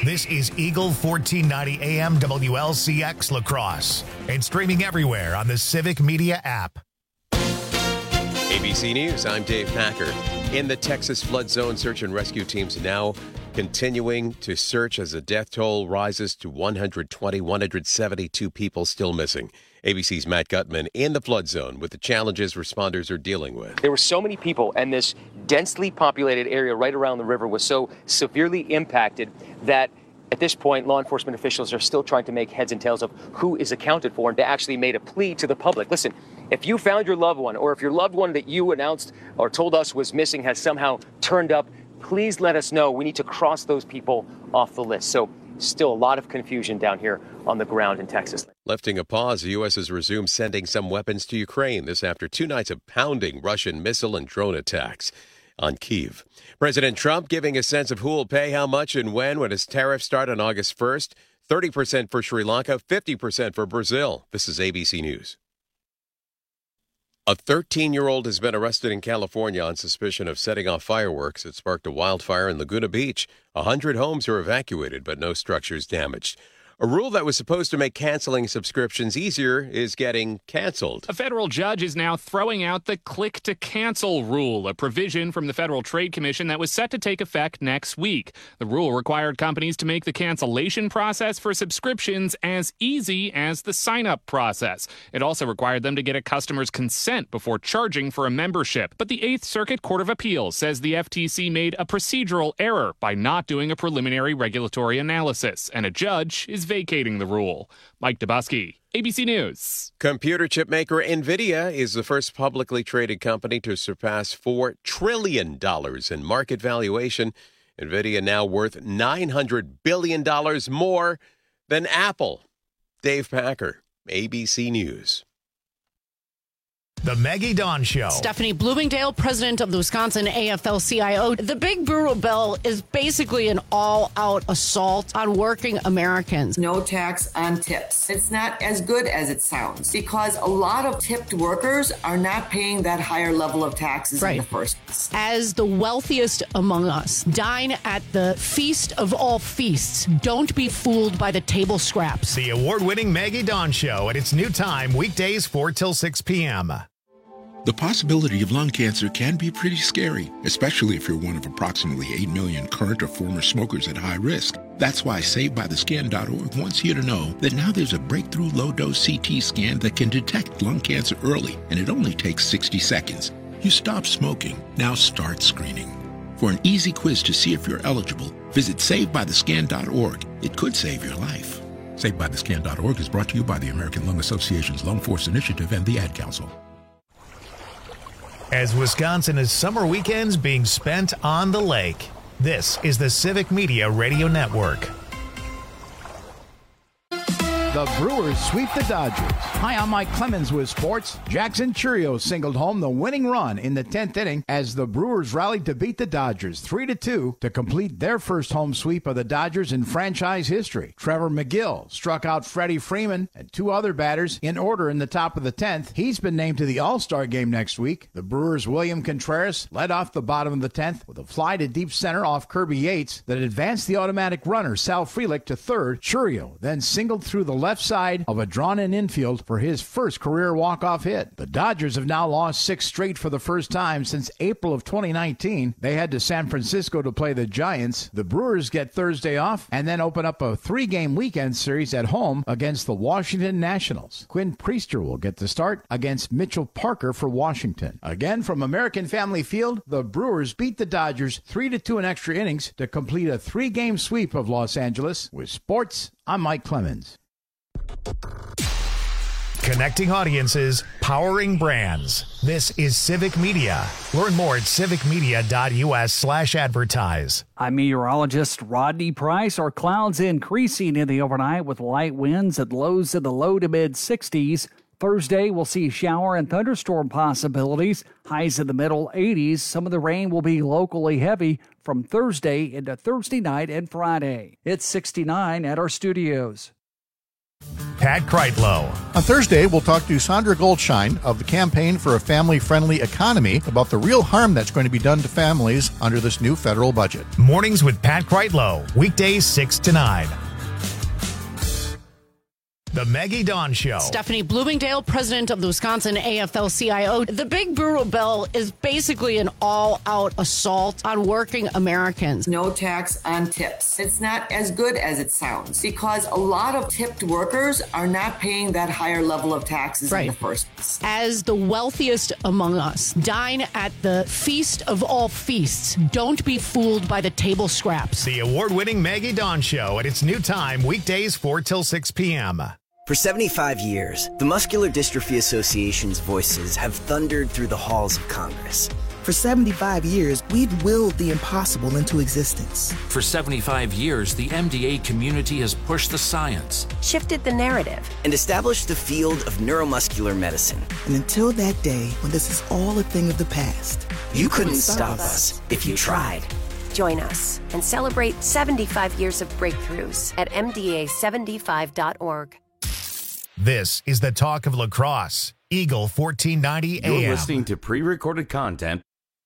This is Eagle 1490 AM WLCX La Crosse and streaming everywhere on the Civic Media app. ABC News, I'm Dave Packer. In the Texas flood zone, search and rescue teams now continuing to search as the death toll rises to 172 people still missing. ABC's Matt Gutman in the flood zone with the challenges responders are dealing with. There were so many people, and this densely populated area right around the river was so severely impacted that at this point, law enforcement officials are still trying to make heads and tails of who is accounted for, and they actually made a plea to the public. Listen, if you found your loved one, or if your loved one that you announced or told us was missing has somehow turned up, please let us know. We need to cross those people off the list. So still a lot of confusion down here on the ground in Texas. Lifting a pause, the U.S. has resumed sending some weapons to Ukraine. This after 2 nights of pounding Russian missile and drone attacks on Kyiv. President Trump giving a sense of who will pay how much and when his tariffs start on August 1st. 30% for Sri Lanka, 50% for Brazil. This is ABC News. A 13-year-old has been arrested in California on suspicion of setting off fireworks that sparked a wildfire in Laguna Beach. 100 homes are evacuated, but no structures damaged. A rule that was supposed to make canceling subscriptions easier is getting canceled. A federal judge is now throwing out the click-to-cancel rule, a provision from the Federal Trade Commission that was set to take effect next week. The rule required companies to make the cancellation process for subscriptions as easy as the sign-up process. It also required them to get a customer's consent before charging for a membership. But the Eighth Circuit Court of Appeals says the FTC made a procedural error by not doing a preliminary regulatory analysis, and a judge is vacating the rule. Mike Dubusky, ABC News. Computer chip maker NVIDIA is the first publicly traded company to surpass $4 trillion in market valuation. NVIDIA now worth $900 billion more than Apple. Dave Packer, ABC News. The Maggie Dawn Show. Stephanie Bloomingdale, president of the Wisconsin AFL-CIO. The Big Brutal Bill is basically an all-out assault on working Americans. No tax on tips. It's not as good as it sounds because a lot of tipped workers are not paying that higher level of taxes in the first place. As the wealthiest among us, dine at the feast of all feasts. Don't be fooled by the table scraps. The award-winning Maggie Dawn Show at its new time, weekdays 4 till 6 p.m. The possibility of lung cancer can be pretty scary, especially if you're one of approximately 8 million current or former smokers at high risk. That's why SaveByTheScan.org wants you to know that now there's a breakthrough low-dose CT scan that can detect lung cancer early, and it only takes 60 seconds. You stop smoking, now start screening. For an easy quiz to see if you're eligible, visit SaveByTheScan.org. It could save your life. SaveByTheScan.org is brought to you by the American Lung Association's Lung Force Initiative and the Ad Council. As Wisconsin is summer weekends being spent on the lake, this is the Civic Media Radio Network. The Brewers sweep the Dodgers. Hi, I'm Mike Clemens with sports. Jackson Chourio singled home the winning run in the 10th inning as the Brewers rallied to beat the Dodgers 3-2 to complete their first home sweep of the Dodgers in franchise history. Trevor McGill struck out Freddie Freeman and 2 other batters in order in the top of the 10th. He's been named to the All-Star game next week. The Brewers' William Contreras led off the bottom of the 10th with a fly to deep center off Kirby Yates that advanced the automatic runner Sal Frelick to third. Chourio then singled through the left side of a drawn-in infield for his first career walk-off hit. The Dodgers have now lost 6 straight for the first time since April of 2019. They head to San Francisco to play the Giants. The Brewers get Thursday off and then open up a 3-game weekend series at home against the Washington Nationals. Quinn Priester will get the start against Mitchell Parker for Washington. Again, from American Family Field, the Brewers beat the Dodgers 3-2 in extra innings to complete a 3-game sweep of Los Angeles. With sports, I'm Mike Clemens. Connecting audiences, powering brands. This is Civic Media. Learn more at civicmedia.us/advertise. I'm meteorologist Rodney Price. Our clouds increasing in the overnight with light winds at lows in the low to mid 60s. Thursday, we'll see shower and thunderstorm possibilities. Highs in the middle 80s. Some of the rain will be locally heavy from Thursday into Thursday night and Friday. It's 69 at our studios. Pat Kreitlow. On Thursday, we'll talk to Sandra Goldschein of the Campaign for a Family-Friendly Economy about the real harm that's going to be done to families under this new federal budget. Mornings with Pat Kreitlow, weekdays 6 to 9. The Maggie Dawn Show. Stephanie Bloomingdale, president of the Wisconsin AFL-CIO. The big brutal bill is basically an all-out assault on working Americans. No tax on tips. It's not as good as it sounds because a lot of tipped workers are not paying that higher level of taxes in the first place. As the wealthiest among us, dine at the feast of all feasts. Don't be fooled by the table scraps. The award-winning Maggie Dawn Show at its new time, weekdays 4 till 6 p.m. For 75 years, the Muscular Dystrophy Association's voices have thundered through the halls of Congress. For 75 years, we've willed the impossible into existence. For 75 years, the MDA community has pushed the science, shifted the narrative, and established the field of neuromuscular medicine. And until that day when this is all a thing of the past, you couldn't stop us if you tried. Join us and celebrate 75 years of breakthroughs at MDA75.org. This is the talk of lacrosse. Eagle 1490 AM. You're listening to pre-recorded content.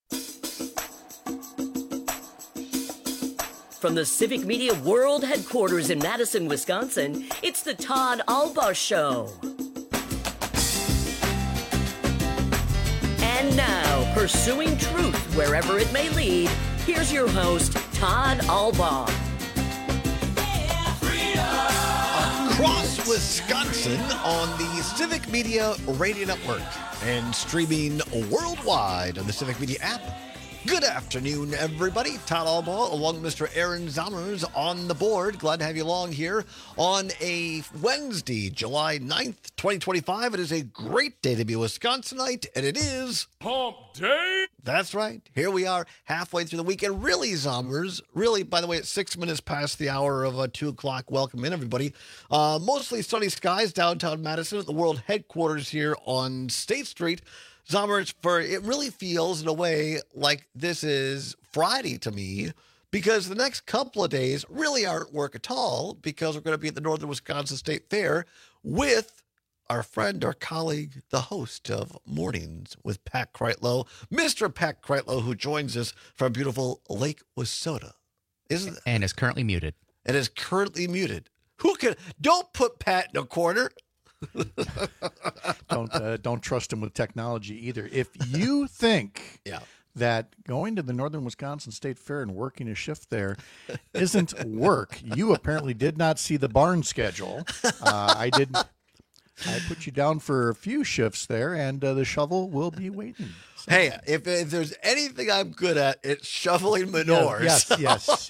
From the Civic Media World Headquarters in Madison, Wisconsin, it's the Todd Albaugh Show. And now, pursuing truth wherever it may lead, here's your host, Todd Albaugh. Across Wisconsin on the Civic Media Radio Network and streaming worldwide on the Civic Media app. Good afternoon, everybody. Todd Albaugh along with Mr. Aaron Zommers on the board. Glad to have you along here on a Wednesday, July 9th, 2025. It is a great day to be a Wisconsinite, and it is Hump Day. That's right. Here we are halfway through the weekend. Really, Zommers. Really, by the way, it's 6 minutes past the hour of 2 o'clock. Welcome in, everybody. Mostly sunny skies downtown Madison at the world headquarters here on State Street. Zommers, it really feels in a way like this is Friday to me because the next couple of days really aren't work at all because we're going to be at the Northern Wisconsin State Fair with our friend, our colleague, the host of Mornings with Pat Kreitlow, Mr. Pat Kreitlow, who joins us from beautiful Lake Wissota. And is currently muted. And is currently muted. Don't put Pat in a corner. Don't trust him with technology either. If you think that going to the Northern Wisconsin State Fair and working a shift there isn't work, you apparently did not see the barn schedule. I put you down for a few shifts there, and the shovel will be waiting. So. Hey, if there's anything I'm good at, it's shoveling manures. Yes.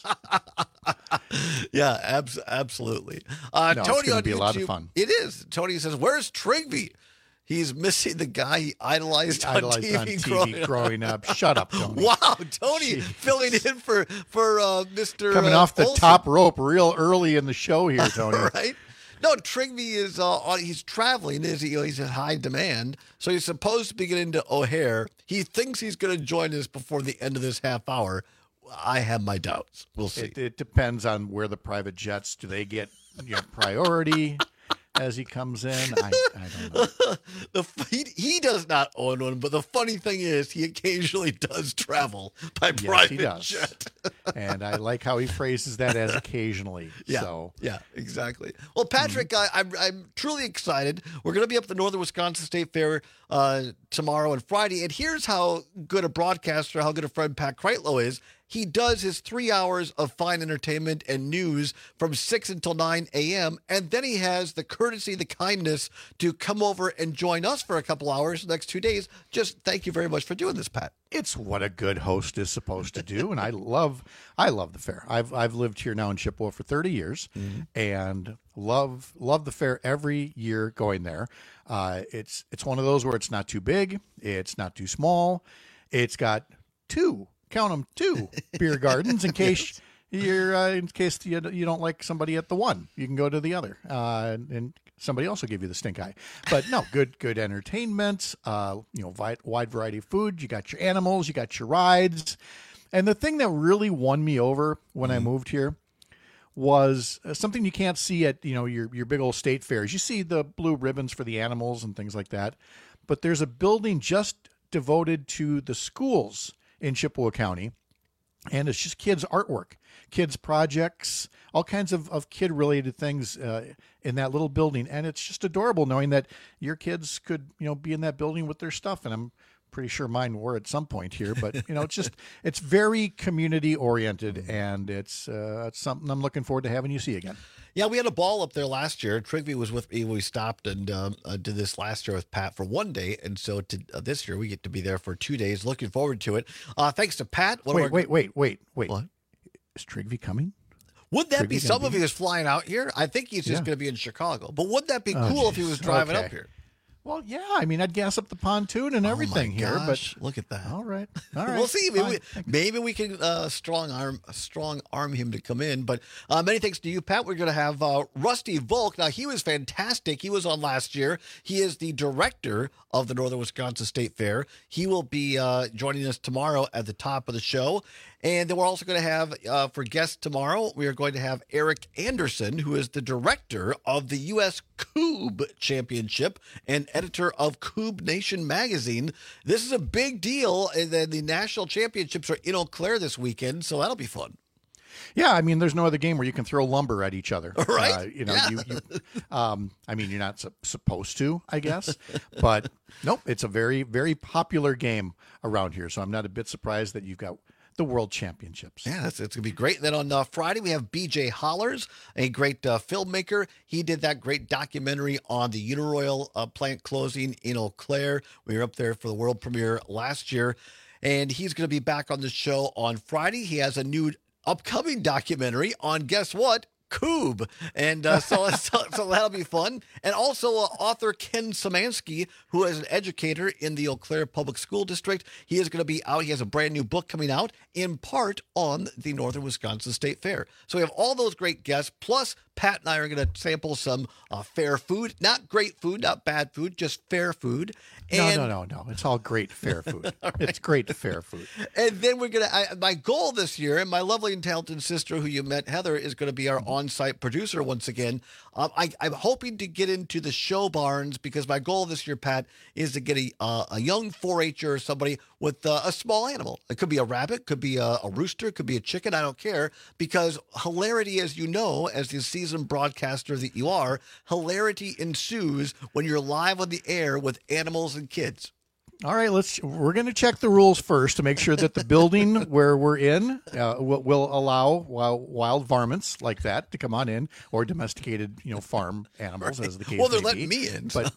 Yeah, absolutely. Tony, it's going to on be YouTube, a lot of fun. It is. Tony says, "Where's Trigby? He's missing the guy he idolized on TV growing up." Shut up, Tony. Wow, Tony filling in for Mr. Coming off the Olsen. top rope real early in the show here, Tony. Right? No, Trigby is he's traveling. He's in high demand, so he's supposed to be getting to O'Hare. He thinks he's going to join us before the end of this half hour. I have my doubts. We'll see. It depends on where the private jets do they get priority as he comes in. I don't know. He does not own one, but the funny thing is he occasionally does travel by private jet. And I like how he phrases that as occasionally. Yeah, exactly. Well, Patrick, I'm truly excited. We're going to be up at the Northern Wisconsin State Fair tomorrow and Friday. And here's how good a broadcaster, how good a friend Pat Kreitlow is. He does his 3 hours of fine entertainment and news from 6 until 9 a.m. And then he has the courtesy, the kindness to come over and join us for a couple hours the next 2 days. Just thank you very much for doing this, Pat. It's what a good host is supposed to do. And I love the fair. I've lived here now in Chippewa for 30 years and love the fair every year going there. It's one of those where it's not too big. It's not too small. It's got two beer gardens in case you don't like somebody at the one, you can go to the other, and somebody else will give you the stink eye. But no, good entertainment, wide variety of food. You got your animals, you got your rides, and the thing that really won me over when I moved here was something you can't see at, your big old state fairs. You see the blue ribbons for the animals and things like that, but there's a building just devoted to the schools in Chippewa County, and it's just kids' artwork, kids' projects, all kinds of kid-related things in that little building, and it's just adorable knowing that your kids could, be in that building with their stuff, and I'm pretty sure mine were at some point here, but it's very community oriented, and it's something I'm looking forward to having you see again. Yeah, we had a ball up there last year. Trigby was with me when we stopped and did this last year with Pat for 1 day, and so this year we get to be there for 2 days. Looking forward to it. Thanks to Pat. Wait. What? Is Trigby coming? Would that be something if he was flying out here? I think he's just going to be in Chicago, but would that be cool if he was driving up here? Well, yeah. I mean, I'd gas up the pontoon and everything here, but look at that. All right. We'll see. Maybe we can strong arm him to come in. But many thanks to you, Pat. We're going to have Rusty Volk. Now, he was fantastic. He was on last year. He is the director of the Northern Wisconsin State Fair. He will be joining us tomorrow at the top of the show. And then we're also going to have, for guests tomorrow, we are going to have Eric Anderson, who is the director of the U.S. Coob Championship and editor of Coob Nation magazine. This is a big deal, and then the national championships are in Eau Claire this weekend, so that'll be fun. Yeah, I mean, there's no other game where you can throw lumber at each other, right? I mean, you're not supposed to, I guess, but nope, it's a very, very popular game around here. So I'm not a bit surprised that you've got the World Championships. Yeah, it's going to be great. Then on Friday, we have BJ Hollers, a great filmmaker. He did that great documentary on the Uniroyal plant closing in Eau Claire. We were up there for the world premiere last year, and he's going to be back on the show on Friday. He has a new upcoming documentary on, guess what? Coob. And so that'll be fun. And also author Ken Szymanski, who is an educator in the Eau Claire Public School District. He is going to be out. He has a brand new book coming out in part on the Northern Wisconsin State Fair. So we have all those great guests, plus Pat and I are going to sample some fair food. Not great food, not bad food, just fair food. And No. It's all great fair food. Right. It's great fair food. And then we're going to, my goal this year, and my lovely and talented sister who you met, Heather, is going to be our on-site producer once again. I'm hoping to get into the show barns because my goal this year, Pat, is to get a young 4-H'er or somebody with a small animal. It could be a rabbit, could be a rooster, could be a chicken. I don't care, because hilarity, as you know, as the seasoned broadcaster that you are, hilarity ensues when you're live on the air with animals and kids. All right, we're going to check the rules first to make sure that the building where we're in will allow wild varmints like that to come on in, or domesticated, farm animals, as the case may be. Well, they're letting me in. But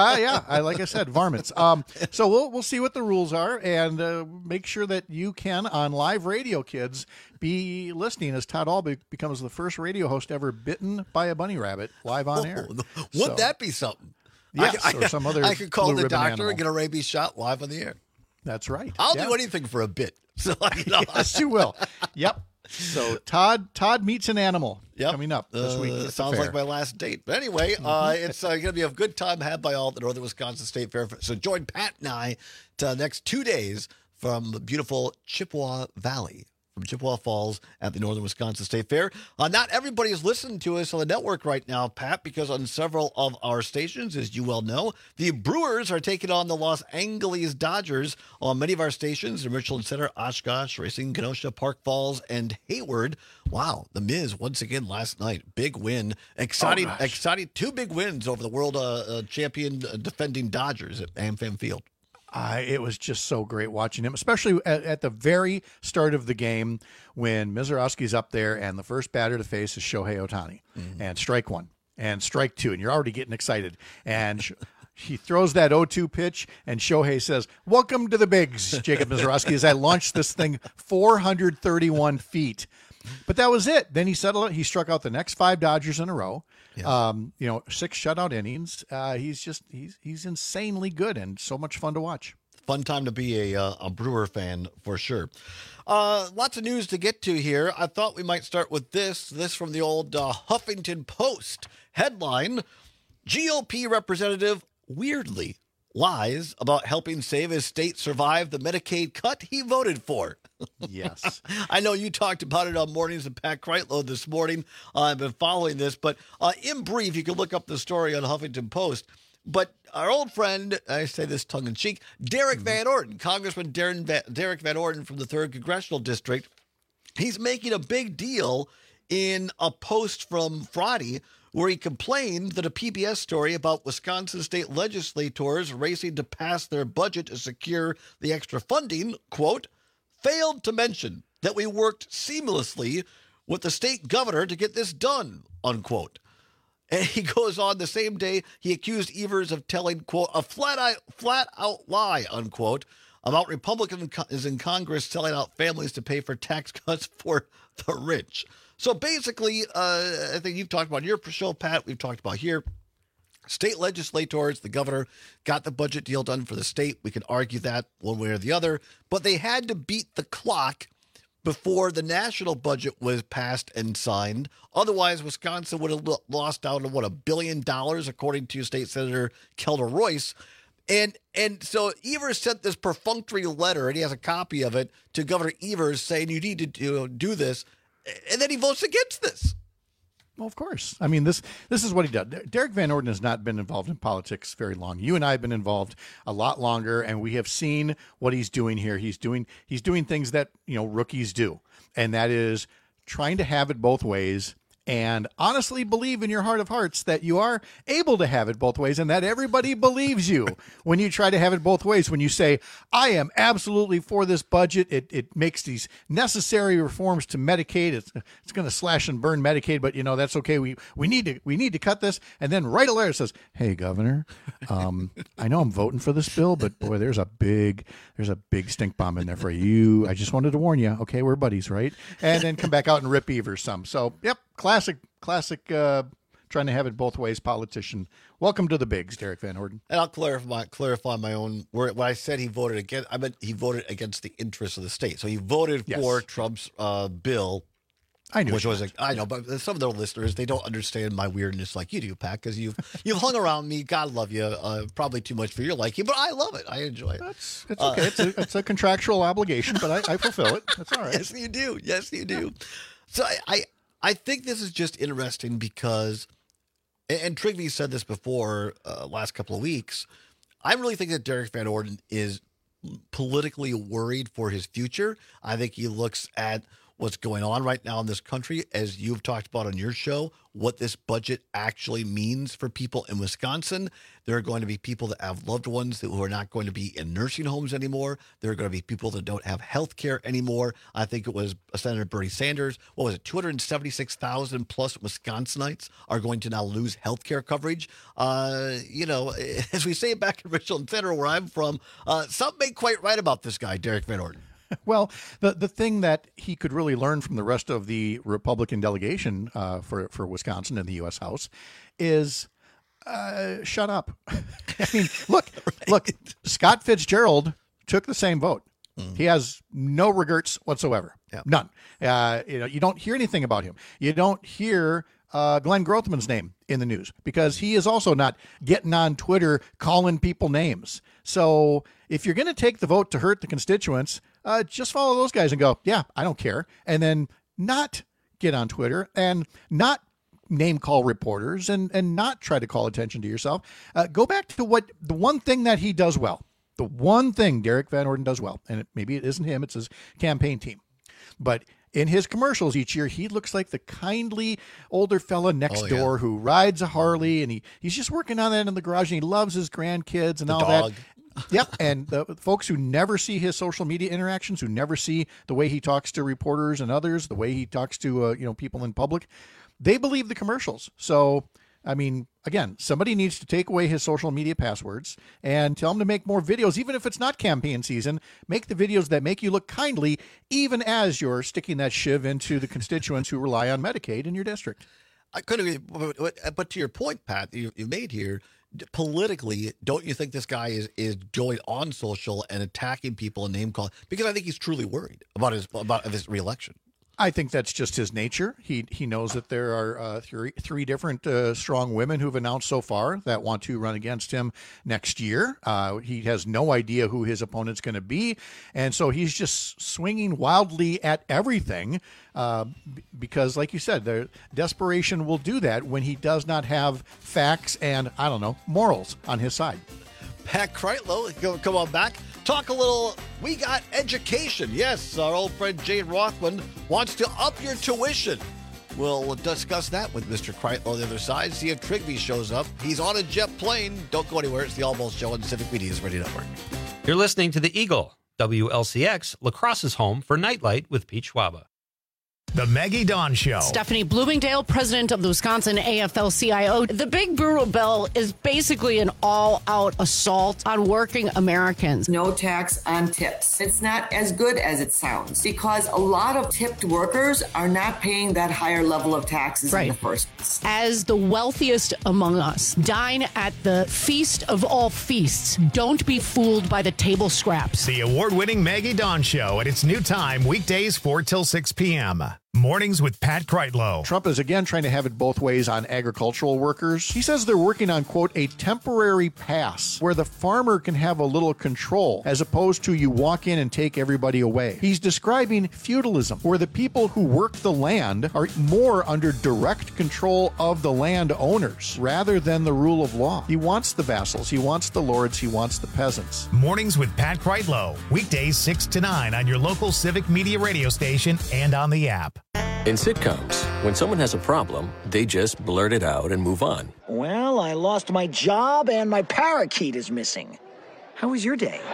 like I said, varmints. So we'll see what the rules are, and make sure that you can, on live radio, kids, be listening as Todd Albee becomes the first radio host ever bitten by a bunny rabbit live on air. Would that be something? Yes, or some other. I could call the doctor animal. and get a rabies shot live on the air. That's right. I'll do anything for a bit. So yes, you will. Yep. So Todd meets an animal coming up this week. Sounds like my last date. But anyway, it's going to be a good time had by all at the Northern Wisconsin State Fair. So join Pat and I to the next 2 days from the beautiful Chippewa Valley, from Chippewa Falls at the Northern Wisconsin State Fair. Not everybody is listening to us on the network right now, Pat, because on several of our stations, as you well know, the Brewers are taking on the Los Angeles Dodgers on many of our stations in Richland Center, Oshkosh, Racine, Kenosha, Park Falls, and Hayward. Wow, the Miz once again last night. Big win. Exciting. 2 big wins over the world champion defending Dodgers at AmFam Field. It was just so great watching him, especially at the very start of the game when Mizorowski's up there and the first batter to face is Shohei Ohtani. And strike 1 and strike 2, and you're already getting excited. And he throws that 0-2 pitch, and Shohei says, "Welcome to the bigs, Jacob Mizorowski," as I launched this thing 431 feet. But that was it. Then he settled it. He struck out the next 5 Dodgers in a row. Yeah. 6 shutout innings. He's insanely good and so much fun to watch. Fun time to be a Brewer fan for sure. Lots of news to get to here. I thought we might start with this from the old Huffington Post headline: GOP representative weirdly lies about helping save his state survive the Medicaid cut he voted for. Yes. I know you talked about it on Mornings with Pat Kreitlow this morning. I've been following this, but in brief, you can look up the story on Huffington Post. But our old friend, I say this tongue-in-cheek, Derek Van Orden, Congressman Derek Van Orden from the 3rd Congressional District, he's making a big deal in a post from Friday where he complained that a PBS story about Wisconsin state legislators racing to pass their budget to secure the extra funding, quote, failed to mention that we worked seamlessly with the state governor to get this done, unquote. And he goes on the same day, he accused Evers of telling, quote, a flat-out lie, unquote, about Republicans in Congress selling out families to pay for tax cuts for the rich. So basically, I think you've talked about in your show, Pat, we've talked about here, state legislators, the governor, got the budget deal done for the state. We can argue that one way or the other, but they had to beat the clock before the national budget was passed and signed. Otherwise, Wisconsin would have lost out on, $1 billion, according to State Senator Kelda Royce. And so Evers sent this perfunctory letter, and he has a copy of it, to Governor Evers saying you need to do this, and then he votes against this. Well, of course. I mean, this is what he does. Derek Van Orden has not been involved in politics very long. You and I have been involved a lot longer, and we have seen what he's doing here. He's doing things that, rookies do, and that is trying to have it both ways and honestly believe in your heart of hearts that you are able to have it both ways and that everybody believes you when you try to have it both ways. When you say, I am absolutely for this budget. It makes these necessary reforms to Medicaid. It's going to slash and burn Medicaid, but that's okay. We need to cut this. And then write a letter that says, hey, Governor, I know I'm voting for this bill, but boy, there's a big stink bomb in there for you. I just wanted to warn you. Okay, we're buddies, right? And then come back out and rip Evers some. So, yep. Classic, trying to have it both ways politician. Welcome to the bigs, Derek Van Orden. And I'll clarify my own word. When I said he voted against, I meant he voted against the interests of the state. So he voted for Trump's bill. I knew, I know, but some of the listeners, they don't understand my weirdness like you do, Pat, because you've hung around me. God love you. Probably too much for your liking, but I love it. I enjoy it. It's okay. It's a contractual obligation, but I fulfill it. That's all right. Yes, you do. Yes, you do. So I think this is just interesting because, and Trigby said this before last couple of weeks, I really think that Derek Van Orden is politically worried for his future. I think he looks at what's going on right now in this country, as you've talked about on your show, what this budget actually means for people in Wisconsin. There are going to be people that have loved ones who are not going to be in nursing homes anymore. There are going to be people that don't have health care anymore. I think it was Senator Bernie Sanders. 276,000 plus Wisconsinites are going to now lose health care coverage. As we say back in Richland Center, where I'm from, something ain't quite right about this guy, Derek Van Orden. Well, the thing that he could really learn from the rest of the Republican delegation for Wisconsin in the U.S. House is shut up. I mean, look, Scott Fitzgerald took the same vote. He has no regrets whatsoever. Yep. None. You don't hear anything about him. You don't hear Glenn Grothman's name in the news because he is also not getting on Twitter calling people names. So if you're going to take the vote to hurt the constituents, just follow those guys and go, yeah, I don't care. And then not get on Twitter and not name call reporters and not try to call attention to yourself. Go back to the one thing that he does well. The one thing Derek Van Orden does well, and maybe it isn't him, it's his campaign team. But in his commercials each year, he looks like the kindly older fella next door who rides a Harley, and he's just working on that in the garage, and he loves his grandkids and all that. Yep, and the folks who never see his social media interactions, who never see the way he talks to reporters and others, the way he talks to people in public, they believe the commercials. So, I mean, again, somebody needs to take away his social media passwords and tell him to make more videos, even if it's not campaign season. Make the videos that make you look kindly, even as you're sticking that shiv into the constituents who rely on Medicaid in your district. I couldn't agree, but to your point, Pat, you made here, politically, don't you think this guy is going on social and attacking people and name calling? Because I think he's truly worried about his reelection. I think that's just his nature. He knows that there are three different strong women who've announced so far that want to run against him next year. He has no idea who his opponent's going to be, and so he's just swinging wildly at everything because, like you said, the desperation will do that when he does not have facts and, I don't know, morals on his side. Pat Kreitlow, come on back. Talk a little, we got education. Yes, our old friend Jade Rothman wants to up your tuition. We'll discuss that with Mr. Kreitlow on the other side. See if Trigby shows up. He's on a jet plane. Don't go anywhere. It's the All Balls Show on the Civic Media's Radio Network. You're listening to The Eagle, WLCX, La Crosse's home for Nightlight with Pete Schwaba. The Maggie Dawn Show. Stephanie Bloomingdale, president of the Wisconsin AFL-CIO. The Big Brutal Bill is basically an all-out assault on working Americans. No tax on tips. It's not as good as it sounds because a lot of tipped workers are not paying that higher level of taxes in the first place. As the wealthiest among us, dine at the feast of all feasts. Don't be fooled by the table scraps. The award-winning Maggie Dawn Show at its new time, weekdays 4 till 6 p.m. Mornings with Pat Kreitlow. Trump is again trying to have it both ways on agricultural workers. He says they're working on, quote, a temporary pass where the farmer can have a little control as opposed to you walk in and take everybody away. He's describing feudalism, where the people who work the land are more under direct control of the land owners rather than the rule of law. He wants the vassals, he wants the lords, he wants the peasants. Mornings with Pat Kreitlow. Weekdays 6 to 9 on your local Civic Media radio station and on the app. In sitcoms, when someone has a problem, they just blurt it out and move on. Well, I lost my job and my parakeet is missing. How was your day?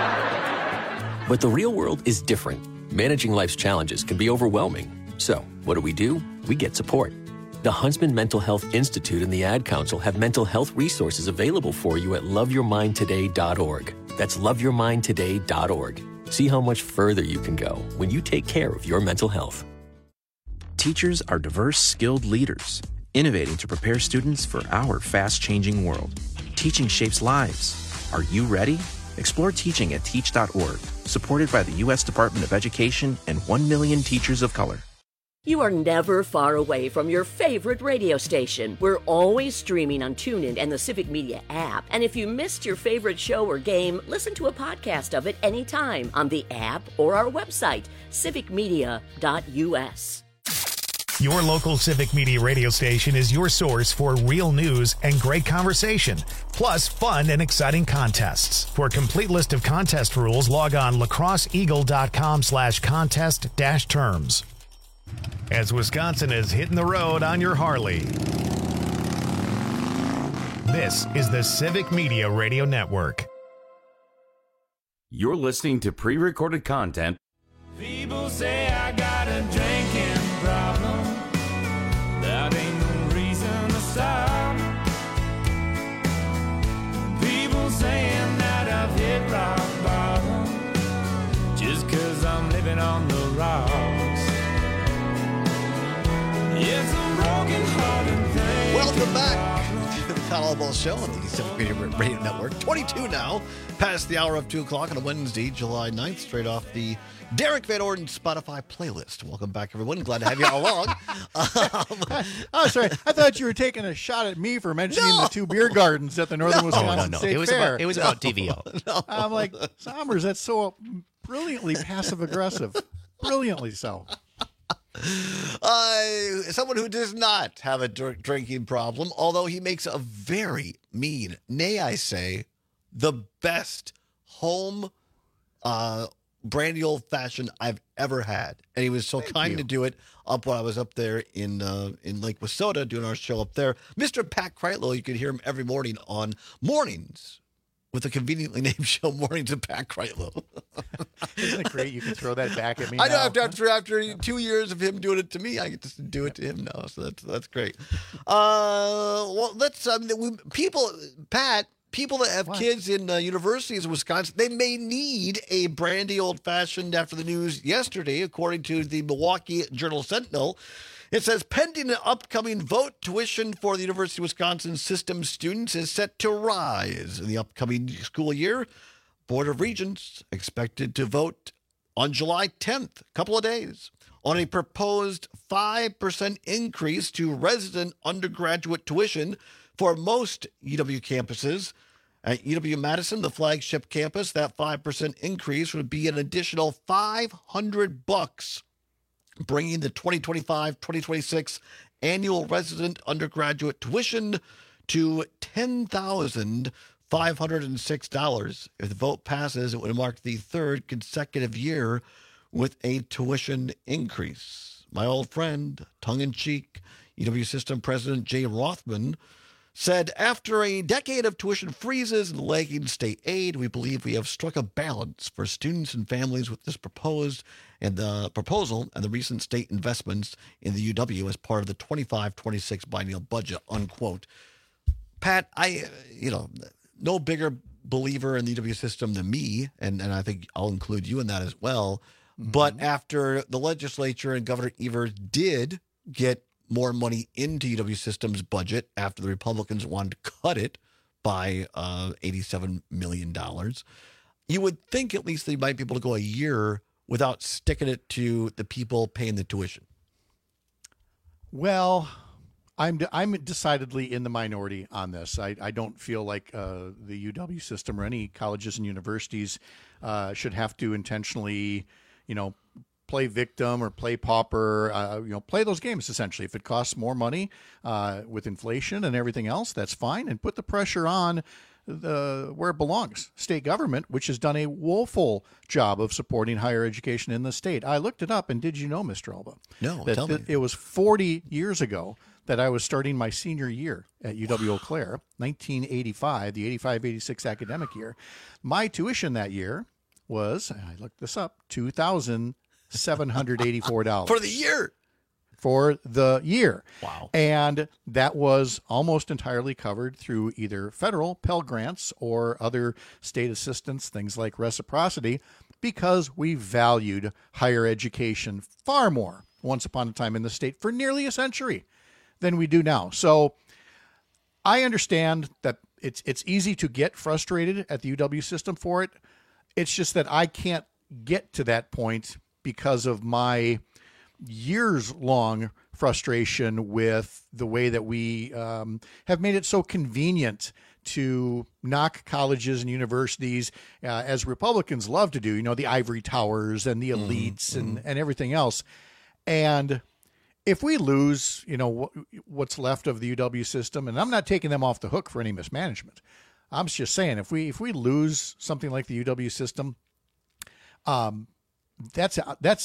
But the real world is different. Managing life's challenges can be overwhelming. So, what do? We get support. The Huntsman Mental Health Institute and the Ad Council have mental health resources available for you at loveyourmindtoday.org. That's loveyourmindtoday.org. See how much further you can go when you take care of your mental health. Teachers are diverse, skilled leaders, innovating to prepare students for our fast-changing world. Teaching shapes lives. Are you ready? Explore teaching at teach.org, supported by the U.S. Department of Education and 1 million teachers of color. You are never far away from your favorite radio station. We're always streaming on TuneIn and the Civic Media app. And if you missed your favorite show or game, listen to a podcast of it anytime on the app or our website, civicmedia.us. Your local Civic Media radio station is your source for real news and great conversation, plus fun and exciting contests. For a complete list of contest rules, log on lacrosseeagle.com/contest-terms. As Wisconsin is hitting the road on your Harley, this is the Civic Media Radio Network. You're listening to pre-recorded content. People say I got a drinking problem. That ain't no reason to stop. People saying that I've hit rock bottom just 'cause I'm living on the rocks. It's a broken-hearted thing. Welcome back to the All Balls Show on the Civic Media Radio Network. 22 now, past the hour of 2 o'clock on a Wednesday, July 9th, straight off the Derek Van Orden Spotify playlist. Welcome back, everyone. Glad to have you all along. Oh, sorry. I thought you were taking a shot at me for mentioning the two beer gardens at the Northern Wisconsin State Fair. It was about DVO. I'm like, Sommers, that's so brilliantly passive-aggressive. Brilliantly so. Someone who does not have a drinking problem, although he makes a very mean, nay, I say, the best home brandy old fashioned I've ever had, and he was so kind to do it up when I was up there in Lake Wissota doing our show up there. Mr. Pat Kreitlow, you can hear him every morning on Mornings with a conveniently named show, Mornings with Pat Kreitlow. Isn't it great? You can throw that back at me. I know after 2 years of him doing it to me, I get to do it to him now. So that's great. Well, let's people that have kids in universities in Wisconsin, they may need a brandy old-fashioned after the news yesterday, according to the Milwaukee Journal-Sentinel. It says, pending an upcoming vote, tuition for the University of Wisconsin system students is set to rise in the upcoming school year. Board of Regents expected to vote on July 10th, a couple of days, on a proposed 5% increase to resident undergraduate tuition for most UW campuses. At UW-Madison, the flagship campus, that 5% increase would be an additional $500, bringing the 2025-2026 annual resident undergraduate tuition to $10,506. If the vote passes, it would mark the third consecutive year with a tuition increase. My old friend, tongue-in-cheek, UW System President Jay Rothman said, after a decade of tuition freezes and lagging state aid, we believe we have struck a balance for students and families with this proposal and the recent state investments in the UW as part of the 25-26 biennial budget, unquote. Pat, no bigger believer in the UW system than me, and I think I'll include you in that as well. Mm-hmm. But after the legislature and Governor Evers did get more money into UW System's budget after the Republicans wanted to cut it by $87 million, you would think at least they might be able to go a year without sticking it to the people paying the tuition. Well, I'm decidedly in the minority on this. I don't feel like the UW system or any colleges and universities should have to intentionally, play victim or play pauper, play those games, essentially. If it costs more money with inflation and everything else, that's fine. And put the pressure on where it belongs. State government, which has done a woeful job of supporting higher education in the state. I looked it up, and did you know, Mr. Alba? No, tell me. It was 40 years ago that I was starting my senior year at UW Eau Claire, 1985, the 85-86 academic year. My tuition that year was, I looked this up, $2,784 for the year. For the year. Wow. And that was almost entirely covered through either federal Pell Grants or other state assistance, things like reciprocity, because we valued higher education far more once upon a time in the state for nearly a century than we do now. So I understand that it's easy to get frustrated at the UW system for it. It's just that I can't get to that point because of my years-long frustration with the way that we have made it so convenient to knock colleges and universities, as Republicans love to do, the ivory towers and the elites and everything else. And if we lose, what's left of the UW system, and I'm not taking them off the hook for any mismanagement, I'm just saying if we lose something like the UW system, that's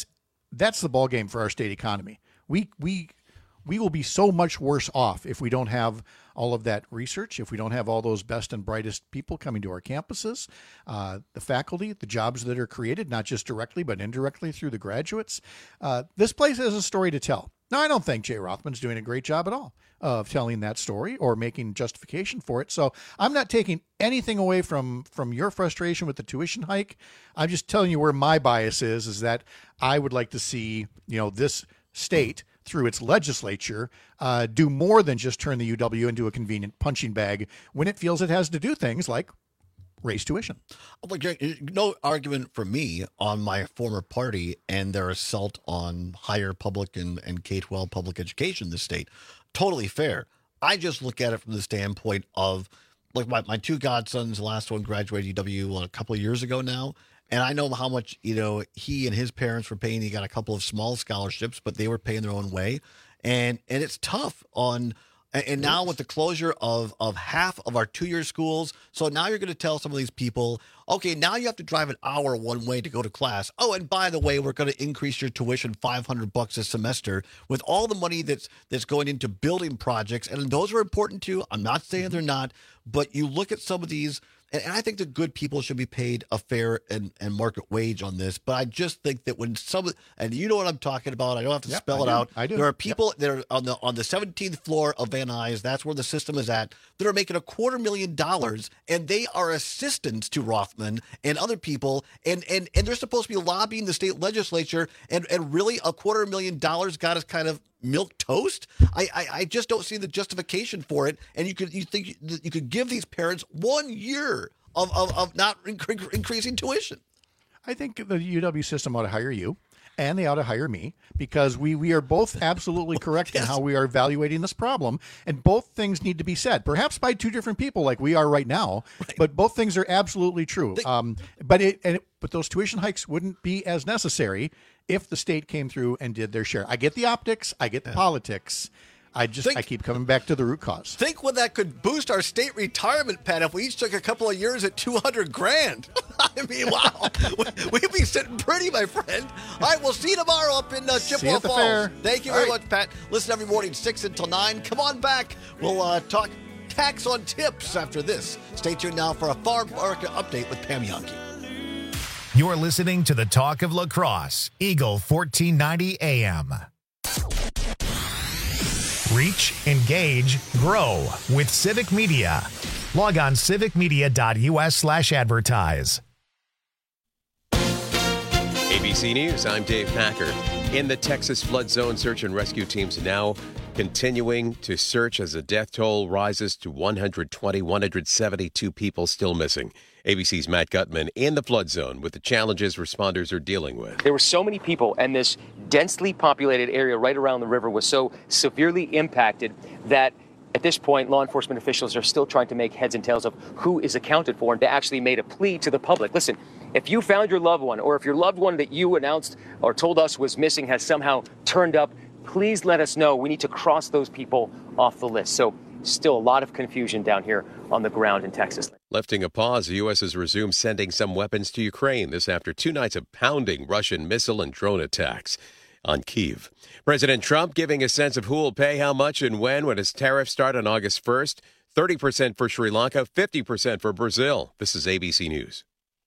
the ball game for our state economy. We will be so much worse off if we don't have all of that research, if we don't have all those best and brightest people coming to our campuses, the faculty, the jobs that are created, not just directly but indirectly through the graduates. This place has a story to tell. Now, I don't think Jay Rothman's doing a great job at all of telling that story or making justification for it. So I'm not taking anything away from your frustration with the tuition hike. I'm just telling you where my bias is that I would like to see, this state through its legislature do more than just turn the UW into a convenient punching bag when it feels it has to do things like raise tuition. No argument for me on my former party and their assault on higher public and K-12 public education in the state. Totally fair. I just look at it from the standpoint of, like, my two godsons, the last one graduated UW a couple of years ago now, and I know how much, he and his parents were paying. He got a couple of small scholarships, but they were paying their own way. And it's tough on... And now with the closure of half of our two-year schools, so now you're going to tell some of these people, okay, now you have to drive an hour one way to go to class. Oh, and by the way, we're going to increase your tuition $500 a semester with all the money that's going into building projects. And those are important too. I'm not saying they're not, but you look at some of these, and I think the good people should be paid a fair and market wage on this. But I just think that when and you know what I'm talking about, I don't have to spell it out. I do. There are people that are on the 17th floor of Van Nuys, that's where the system is at, that are making $250,000, and they are assistants to Rothman and other people, and they're supposed to be lobbying the state legislature, and really $250,000 got us kind of milk toast. I just don't see the justification for it. And you think you could give these parents 1 year of not increasing tuition. I think the UW system ought to hire you and they ought to hire me, because we are both absolutely correct in how we are evaluating this problem, and both things need to be said, perhaps by two different people like we are right now, but both things are absolutely true. But those tuition hikes wouldn't be as necessary if the state came through and did their share. I get the optics, I get the politics. I keep coming back to the root cause. Think what that could boost our state retirement, Pat, if we each took a couple of years at $200,000. I mean, wow. We'd be sitting pretty, my friend. All right, we'll see you tomorrow up in Chippewa Falls. Fair. Thank you very much, Pat. Listen every morning, 6 until 9. Come on back. We'll talk tax on tips after this. Stay tuned now for a farm market update with Pam Yonke. You're listening to the Talk of La Crosse, Eagle 1490 AM. Reach, engage, grow with Civic Media. Log on civicmedia.us/advertise. ABC News, I'm Dave Packer. In the Texas flood zone, search and rescue teams now continuing to search as the death toll rises to 172 people still missing. ABC's Matt Gutman in the flood zone with the challenges responders are dealing with. There were so many people, and this densely populated area right around the river was so severely impacted that at this point, law enforcement officials are still trying to make heads and tails of who is accounted for. And they actually made a plea to the public. Listen, if you found your loved one, or if your loved one that you announced or told us was missing has somehow turned up, please let us know. We need to cross those people off the list. So still a lot of confusion down here on the ground in Texas. Lifting a pause, the U.S. has resumed sending some weapons to Ukraine. This after 2 nights of pounding Russian missile and drone attacks on Kyiv. President Trump giving a sense of who will pay how much and when his tariffs start on August 1st. 30% for Sri Lanka, 50% for Brazil. This is ABC News.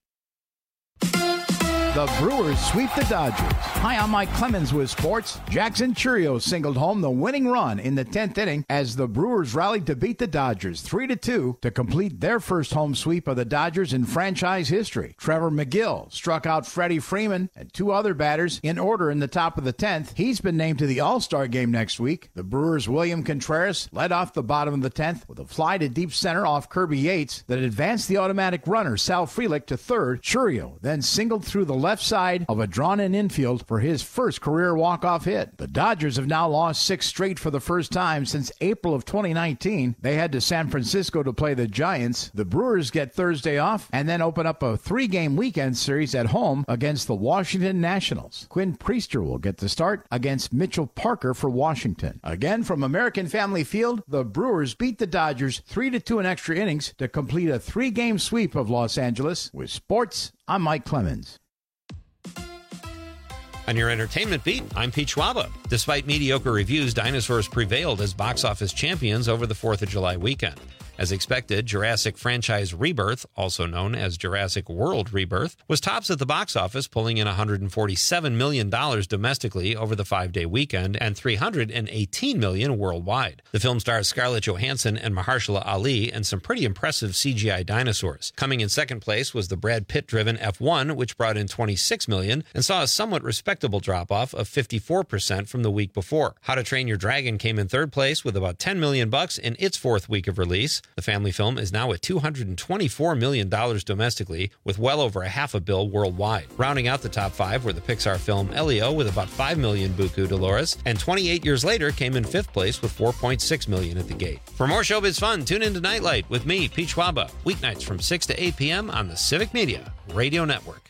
The Brewers sweep the Dodgers. Hi, I'm Mike Clemens with sports. Jackson Chourio singled home the winning run in the 10th inning as the Brewers rallied to beat the Dodgers 3-2 to complete their first home sweep of the Dodgers in franchise history. Trevor McGill struck out Freddie Freeman and 2 other batters in order in the top of the 10th. He's been named to the All-Star game next week. The Brewers' William Contreras led off the bottom of the 10th with a fly to deep center off Kirby Yates that advanced the automatic runner Sal Frelick to third. Chourio then singled through the left side of a drawn-in infield for his first career walk-off hit. The Dodgers have now lost 6 straight for the first time since April of 2019. They head to San Francisco to play the Giants. The Brewers get Thursday off and then open up a 3-game weekend series at home against the Washington Nationals. Quinn Priester will get the start against Mitchell Parker for Washington. Again, from American Family Field, the Brewers beat the Dodgers 3-2 in extra innings to complete a 3-game sweep of Los Angeles. With sports, I'm Mike Clemens. On your entertainment beat, I'm Pete Schwaba. Despite mediocre reviews, dinosaurs prevailed as box office champions over the 4th of July weekend. As expected, Jurassic franchise Rebirth, also known as Jurassic World Rebirth, was tops at the box office, pulling in $147 million domestically over the 5-day weekend and $318 million worldwide. The film stars Scarlett Johansson and Mahershala Ali and some pretty impressive CGI dinosaurs. Coming in second place was the Brad Pitt-driven F1, which brought in $26 million and saw a somewhat respectable drop-off of 54% from the week before. How to Train Your Dragon came in third place with about $10 million in its 4th week of release. The family film is now at $224 million domestically, with well over $500 million worldwide. Rounding out the top 5 were the Pixar film Elio with about $5 million buku Dolores, and 28 Years Later came in 5th place with $4.6 million at the gate. For more showbiz fun, tune into Nightlight with me, Pete Schwaba, weeknights from 6 to 8 p.m. on the Civic Media Radio Network.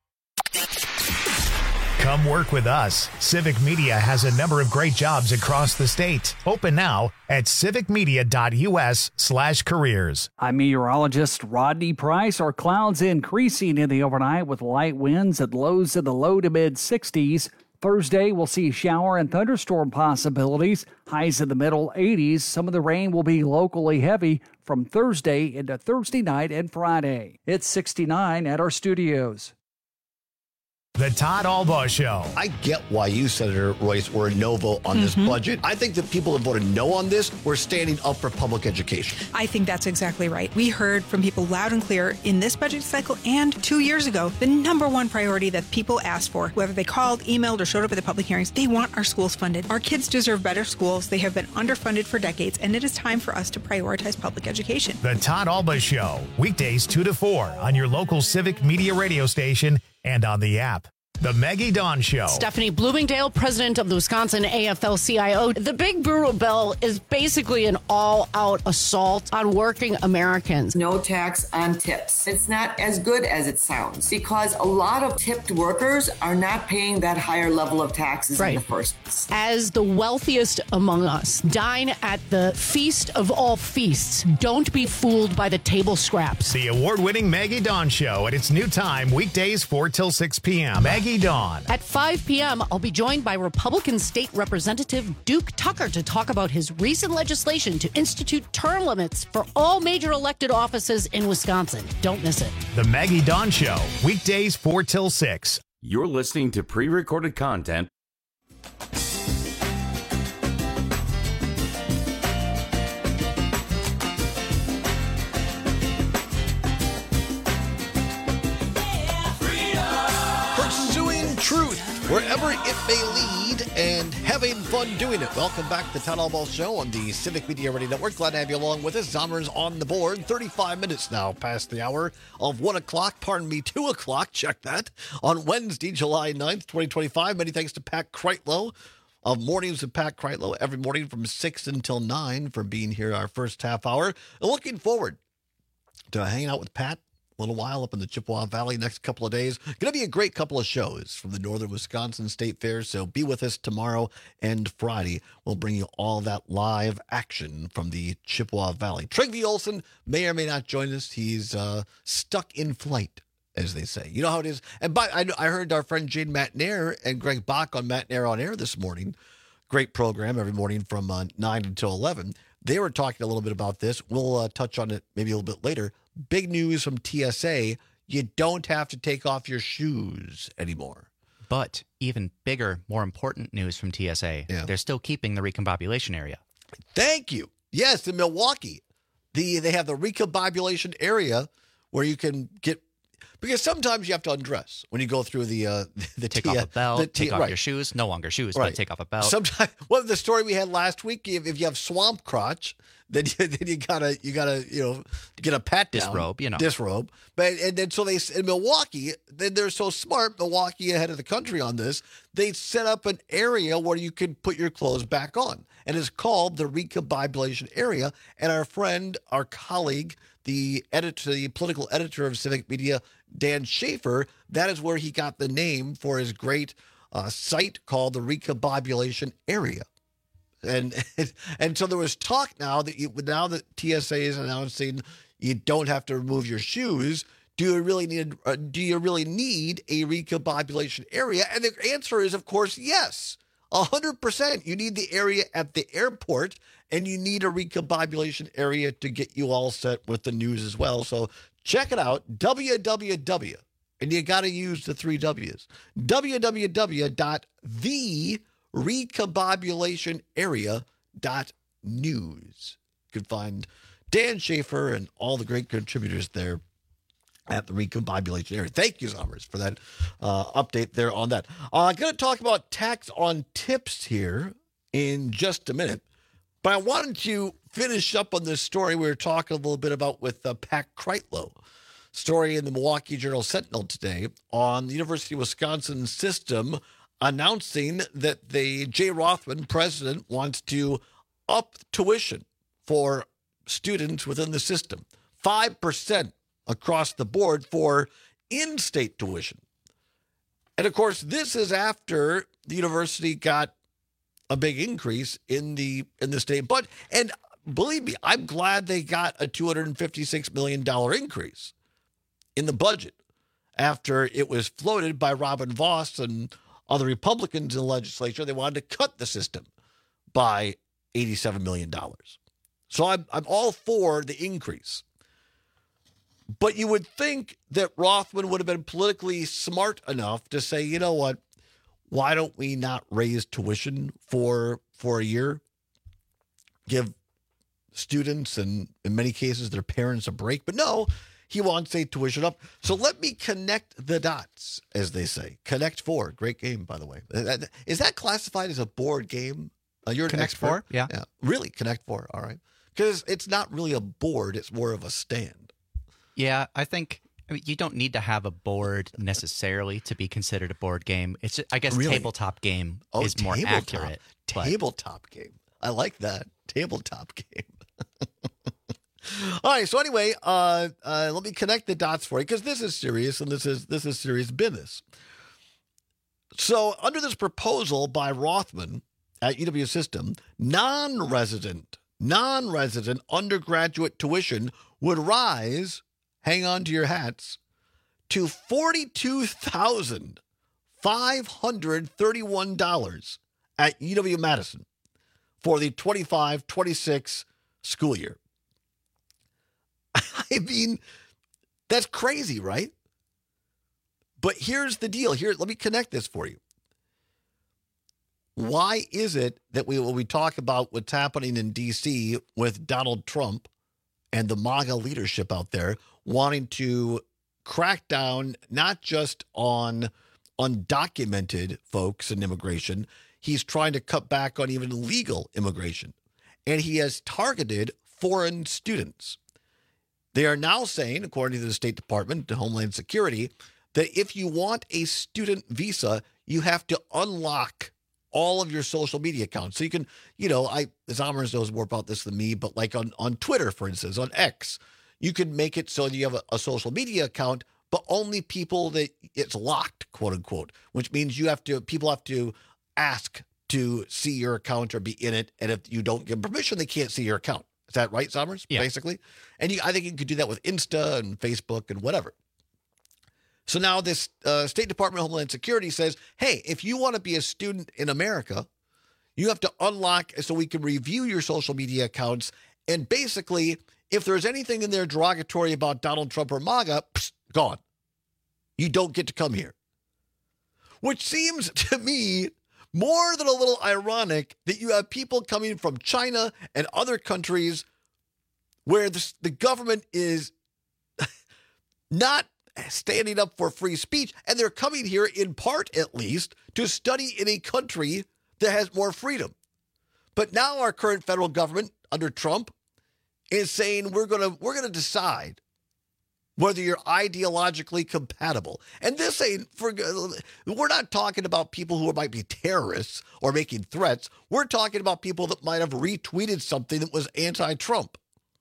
Come work with us. Civic Media has a number of great jobs across the state. Open now at civicmedia.us/careers. I'm meteorologist Rodney Price. Our clouds increasing in the overnight with light winds at lows in the low to mid 60s. Thursday, we'll see shower and thunderstorm possibilities. Highs in the middle 80s. Some of the rain will be locally heavy from Thursday into Thursday night and Friday. It's 69 at our studios. The Todd Albaugh Show. I get why you, Senator Royce, were a no vote on this budget. I think the people that voted no on this were standing up for public education. I think that's exactly right. We heard from people loud and clear in this budget cycle and 2 years ago, the number one priority that people asked for, whether they called, emailed, or showed up at the public hearings, they want our schools funded. Our kids deserve better schools. They have been underfunded for decades, and it is time for us to prioritize public education. The Todd Albaugh Show, weekdays 2 to 4 on your local Civic Media radio station and on the app. The Maggie Dawn Show. Stephanie Bloomingdale, president of the Wisconsin AFL-CIO. The Big Brewer Bill is basically an all-out assault on working Americans. No tax on tips. It's not as good as it sounds because a lot of tipped workers are not paying that higher level of taxes in the first place. As the wealthiest among us, dine at the feast of all feasts. Don't be fooled by the table scraps. The award-winning Maggie Dawn Show at its new time, weekdays 4 till 6 p.m. Maggie Dawn. At 5 p.m., I'll be joined by Republican State Representative Duke Tucker to talk about his recent legislation to institute term limits for all major elected offices in Wisconsin. Don't miss it. The Maggie Dawn Show, weekdays 4 till 6. You're listening to pre-recorded content. Pursuing truth wherever it may lead and having fun doing it. Welcome back to the Town Hall Ball Show on the Civic Media Radio Network. Glad to have you along with us. Zommers on the board. 35 minutes now past the hour of 1 o'clock. Pardon me, 2 o'clock. Check that. On Wednesday, July 9th, 2025. Many thanks to Pat Kreitlow of Mornings with Pat Kreitlow every morning from 6 until 9 for being here our first half hour. And looking forward to hanging out with Pat a little while up in the Chippewa Valley next couple of days. Going to be a great couple of shows from the Northern Wisconsin State Fair, so be with us tomorrow and Friday. We'll bring you all that live action from the Chippewa Valley. Trygve Olsen may or may not join us. He's stuck in flight, as they say. You know how it is. And I heard our friend Jane Matnair and Greg Bach on Matnair on Air this morning. Great program every morning from 9 until 11. They were talking a little bit about this. We'll touch on it maybe a little bit later. Big news from TSA. You don't have to take off your shoes anymore. But even bigger, more important news from TSA. Yeah. They're still keeping the recombobulation area. Thank you. Yes, in Milwaukee, they have the recombobulation area where you can get, because sometimes you have to undress when you go through the take off a belt, take off your shoes, no longer shoes, but take off a belt. Sometimes, well, the story we had last week, if you have swamp crotch, then you gotta get a pat down, disrobe. But and then so they in Milwaukee, they're so smart. Milwaukee ahead of the country on this. They set up an area where you can put your clothes back on, and it's called the recombobulation area. And our friend, our colleague, the political editor of Civic Media, Dan Schaefer, that is where he got the name for his great site called the recombobulation area. And so there was talk now that TSA is announcing you don't have to remove your shoes. Do you really need a recombobulation area? And the answer is, of course, yes, 100%. You need the area at the airport, and you need a recombobulation area to get you all set with the news as well. So check it out, www. And you got to use the 3 W's. www.therecombobulationarea.news. You can find Dan Schaefer and all the great contributors there at the recombobulation area. Thank you, Zommers, for that update there on that. I'm going to talk about tax on tips here in just a minute, but I wanted to finish up on this story we were talking a little bit about with Pat Kreitlow. Story in the Milwaukee Journal-Sentinel today on the University of Wisconsin system announcing that the Jay Rothman, president, wants to up tuition for students within the system, 5% across the board for in-state tuition. And of course, this is after the university got a big increase in the state budget. And believe me, I'm glad they got a $256 million increase in the budget after it was floated by Robin Vos and other Republicans in the legislature. They wanted to cut the system by $87 million. So I'm all for the increase. But you would think that Rothman would have been politically smart enough to say, you know what, why don't we not raise tuition for a year? Give students and in many cases their parents a break. But no, he wants a tuition up. So let me connect the dots, as they say. Connect 4, great game, by the way. Is that classified as a board game? You're an Connect expert. 4? Yeah. Really, Connect 4, all right. Because it's not really a board, it's more of a stand. Yeah, I think I mean, you don't need to have a board necessarily to be considered a board game. It's, I guess, Really? tabletop game is more accurate. Tabletop game. I like that. Tabletop game. All right. So anyway, let me connect the dots for you because this is serious and this is serious business. So under this proposal by Rothman at UW System, non-resident undergraduate tuition would rise, hang on to your hats, to $42,531 at UW-Madison for the 25-26 school year. I mean, that's crazy, right? But here's the deal. Here, let me connect this for you. Why is it that when we talk about what's happening in D.C. with Donald Trump and the MAGA leadership out there wanting to crack down not just on undocumented folks and immigration, he's trying to cut back on even legal immigration. And he has targeted foreign students. They are now saying, according to the State Department and Homeland Security, that if you want a student visa, you have to unlock all of your social media accounts. So you can, Zomers knows more about this than me, but like on Twitter, for instance, on X, you can make it so that you have a social media account, but only people that it's locked, quote unquote, which means people have to ask to see your account or be in it. And if you don't give permission, they can't see your account. Is that right, Zomers? Yeah. Basically. And I think you could do that with Insta and Facebook and whatever. So now this State Department of Homeland Security says, hey, if you want to be a student in America, you have to unlock so we can review your social media accounts. And basically, if there's anything in there derogatory about Donald Trump or MAGA, gone. You don't get to come here. Which seems to me more than a little ironic that you have people coming from China and other countries where the government is not standing up for free speech, and they're coming here in part, at least, to study in a country that has more freedom. But now our current federal government under Trump is saying we're gonna decide whether you're ideologically compatible. And this ain't we're not talking about people who might be terrorists or making threats. We're talking about people that might have retweeted something that was anti-Trump.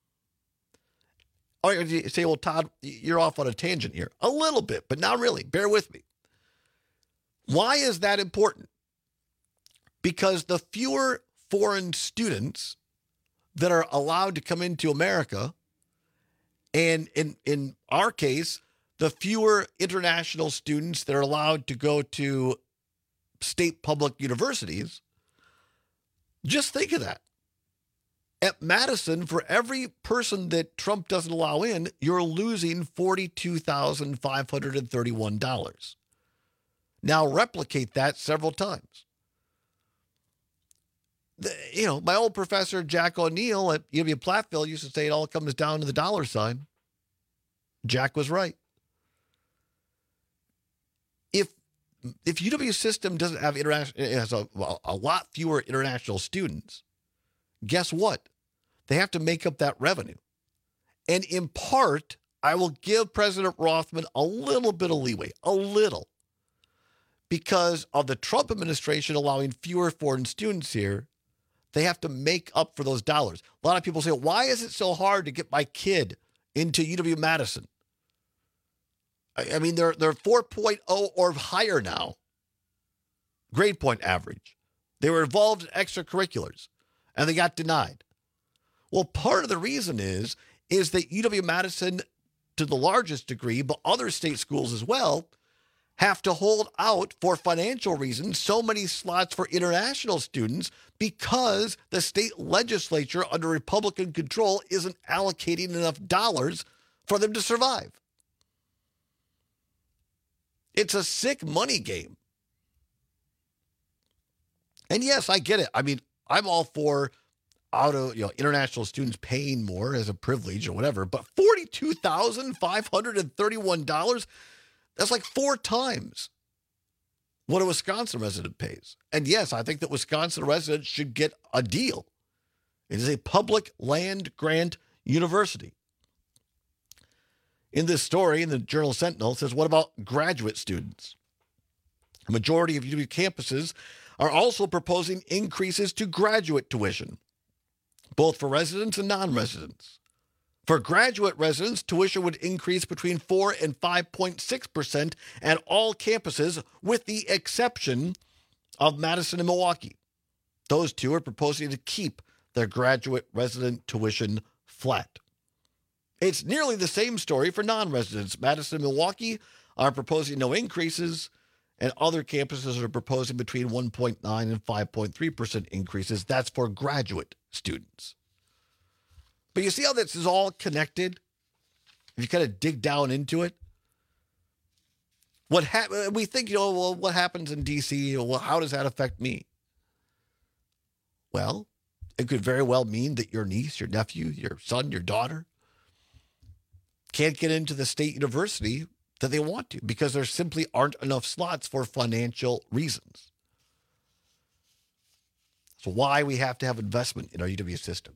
Oh, you say, well, Todd, you're off on a tangent here. A little bit, but not really. Bear with me. Why is that important? Because the fewer foreign students that are allowed to come into America, and in our case, the fewer international students that are allowed to go to state public universities, just think of that. At Madison, for every person that Trump doesn't allow in, you're losing $42,531. Now replicate that several times. My old professor, Jack O'Neill at UW Platteville, used to say it all comes down to the dollar sign. Jack was right. If UW System doesn't have it has a lot fewer international students, guess what? They have to make up that revenue. And in part, I will give President Rothman a little bit of leeway, a little, because of the Trump administration allowing fewer foreign students here. They have to make up for those dollars. A lot of people say, why is it so hard to get my kid into UW-Madison? I mean, they're 4.0 or higher now. Grade point average. They were involved in extracurriculars, and they got denied. Well, part of the reason is that UW-Madison, to the largest degree, but other state schools as well, have to hold out for financial reasons so many slots for international students because the state legislature under Republican control isn't allocating enough dollars for them to survive. It's a sick money game. And yes, I get it. I mean, I'm all for international students paying more as a privilege or whatever, but $42,531, that's like 4 times what a Wisconsin resident pays. And yes, I think that Wisconsin residents should get a deal. It is a public land grant university. in this story in the Journal Sentinel, it says, what about graduate students? A majority of UW campuses are also proposing increases to graduate tuition, both for residents and non-residents. For graduate residents, tuition would increase between 4 and 5.6% at all campuses, with the exception of Madison and Milwaukee. Those two are proposing to keep their graduate resident tuition flat. It's nearly the same story for non-residents. Madison and Milwaukee are proposing no increases, and other campuses are proposing between 1.9 and 5.3% increases. That's for graduate students. But you see how this is all connected? If you kind of dig down into it, we think, well, what happens in D.C.? Well, how does that affect me? Well, it could very well mean that your niece, your nephew, your son, your daughter can't get into the state university that they want to because there simply aren't enough slots for financial reasons. That's why we have to have investment in our UW system.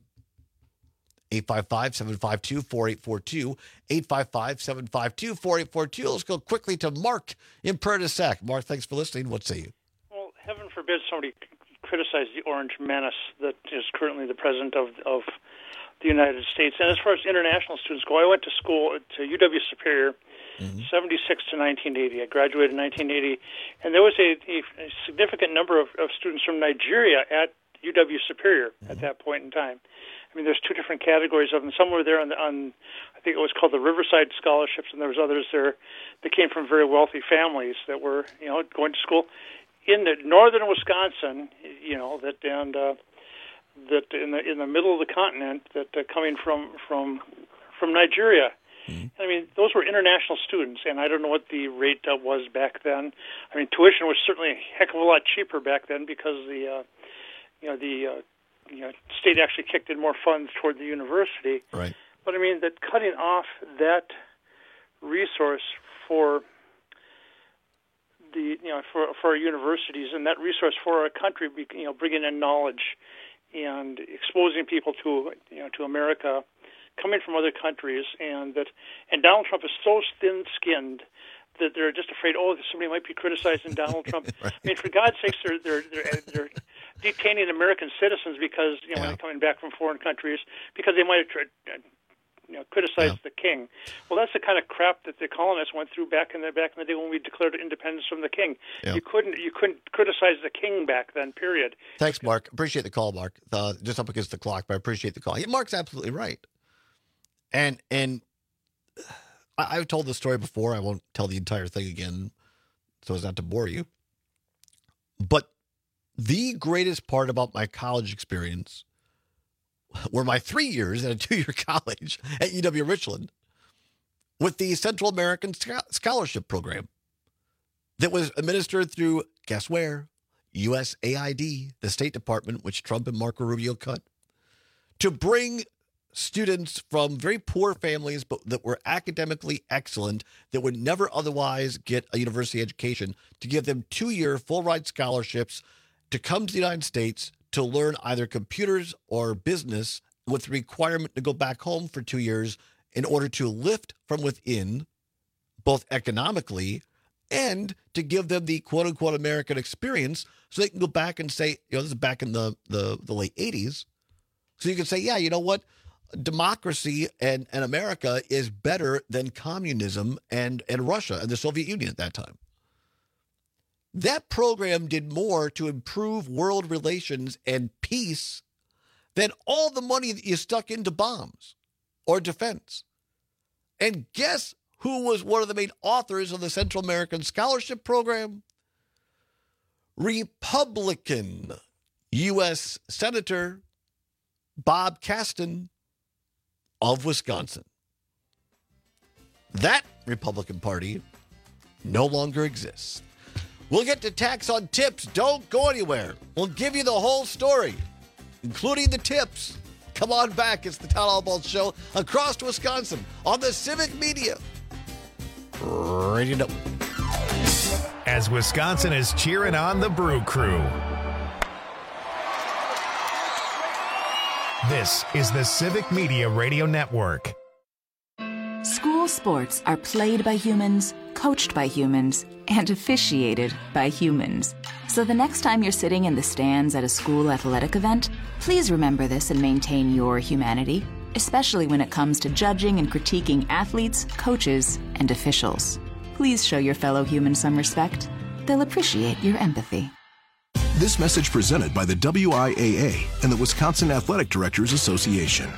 855-752-4842, 855-752-4842. Let's go quickly to Mark in Prairie du Sac. Mark, thanks for listening. What say you? Well, heaven forbid somebody criticize the Orange Menace that is currently the president of the United States. And as far as international students go, I went to school to UW Superior, 76 to 1980. I graduated in 1980, and there was a significant number of students from Nigeria at UW Superior at that point in time. I mean, there's two different categories of them. Some were there on I think it was called the Riverside Scholarships, and there was others there that came from very wealthy families that were, going to school in the northern Wisconsin, that in the middle of the continent, that coming from Nigeria. I mean, those were international students, and I don't know what the rate was back then. I mean, tuition was certainly a heck of a lot cheaper back then because the state actually kicked in more funds toward the university. Right. But I mean, that cutting off that resource for the for our universities and that resource for our country, bringing in knowledge and exposing people to America, coming from other countries, and Donald Trump is so thin-skinned that they're just afraid, somebody might be criticizing Donald Trump. Right. I mean, for God's sakes, they're detaining American citizens because when they're coming back from foreign countries because they might have criticized the king. Well, that's the kind of crap that the colonists went through back in the day when we declared independence from the king. Yeah. You couldn't criticize the king back then. Period. Thanks, Mark. Appreciate the call, Mark. Just up against the clock, but I appreciate the call. Yeah, Mark's absolutely right. And I've told this story before. I won't tell the entire thing again so as not to bore you. But the greatest part about my college experience were my 3 years at a 2-year college at UW Richland with the Central American Scholarship Program that was administered through, guess where? USAID, the State Department, which Trump and Marco Rubio cut, to bring students from very poor families but that were academically excellent that would never otherwise get a university education, to give them 2-year full-ride scholarships to come to the United States to learn either computers or business with the requirement to go back home for 2 years in order to lift from within, both economically and to give them the quote-unquote American experience so they can go back and say, this is back in the late 80s. So you can say, yeah, you know what? Democracy and America is better than communism and Russia and the Soviet Union at that time. That program did more to improve world relations and peace than all the money that you stuck into bombs or defense. And guess who was one of the main authors of the Central American Scholarship Program? Republican U.S. Senator Bob Caston of Wisconsin. That Republican Party no longer exists. We'll get to tax on tips. Don't go anywhere. We'll give you the whole story, including the tips. Come on back. It's the Town Hall Ball Show across Wisconsin on the Civic Media Radio Network. As Wisconsin is cheering on the Brew Crew. This is the Civic Media Radio Network. School All sports are played by humans, coached by humans, and officiated by humans. So the next time you're sitting in the stands at a school athletic event, please remember this and maintain your humanity, especially when it comes to judging and critiquing athletes, coaches, and officials. Please show your fellow humans some respect. They'll appreciate your empathy. This message presented by the WIAA and the Wisconsin Athletic Directors Association.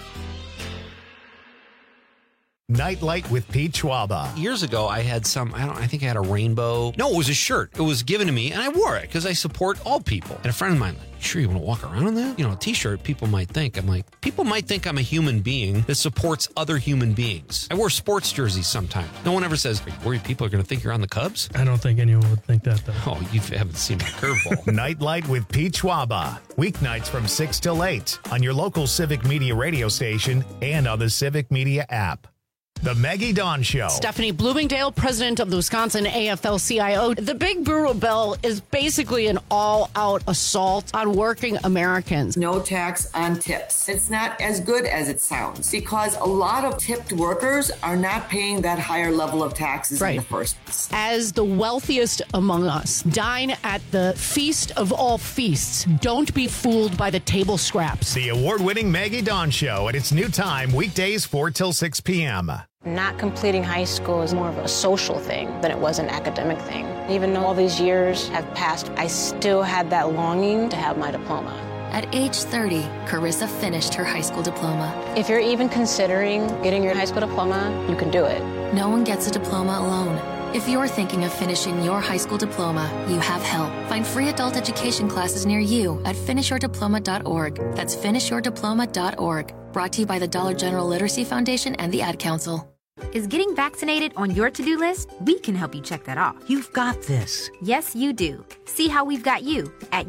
Nightlight with Pete Schwaba. Years ago, I had I think I had a rainbow. No, it was a shirt. It was given to me, and I wore it because I support all people. And a friend of mine, sure you want to walk around in that? A t-shirt, people might think. I'm like, people might think I'm a human being that supports other human beings. I wear sports jerseys sometimes. No one ever says, are you worried people are going to think you're on the Cubs? I don't think anyone would think that, though. Oh, you haven't seen my curveball. Nightlight with Pete Schwaba. Weeknights from 6 till 8 on your local Civic Media radio station and on the Civic Media app. The Maggie Dawn Show. Stephanie Bloomingdale, president of the Wisconsin AFL-CIO. The Big Brewer Bill is basically an all-out assault on working Americans. No tax on tips. It's not as good as it sounds because a lot of tipped workers are not paying that higher level of taxes in the first place. As the wealthiest among us, dine at the feast of all feasts. Don't be fooled by the table scraps. The award-winning Maggie Dawn Show at its new time, weekdays 4 till 6 p.m. Not completing high school is more of a social thing than it was an academic thing. Even though all these years have passed, I still had that longing to have my diploma. At age 30, Carissa finished her high school diploma. If you're even considering getting your high school diploma, you can do it. No one gets a diploma alone. If you're thinking of finishing your high school diploma, you have help. Find free adult education classes near you at finishyourdiploma.org. That's finishyourdiploma.org. Brought to you by the Dollar General Literacy Foundation and the Ad Council. Is getting vaccinated on your to-do list? We can help you check that off. You've got this. Yes, you do. See how we've got you at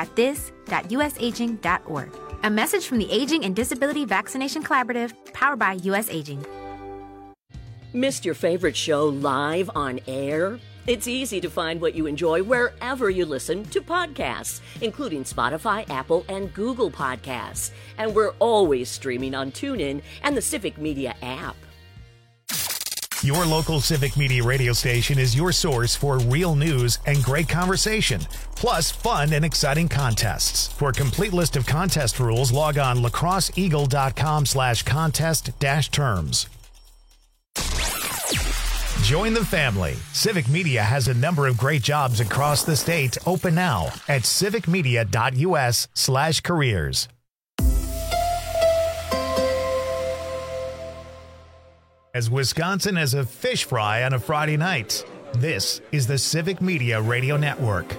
yougotthis.usaging.org. A message from the Aging and Disability Vaccination Collaborative, powered by U.S. Aging. Missed your favorite show live on air? It's easy to find what you enjoy wherever you listen to podcasts, including Spotify, Apple, and Google Podcasts. And we're always streaming on TuneIn and the Civic Media app. Your local Civic Media radio station is your source for real news and great conversation, plus fun and exciting contests. For a complete list of contest rules, log on lacrosseeagle.com/contest-terms. Join the family. Civic Media has a number of great jobs across the state open now at civicmedia.us/careers. As Wisconsin as a fish fry on a Friday night, this is the Civic Media Radio Network.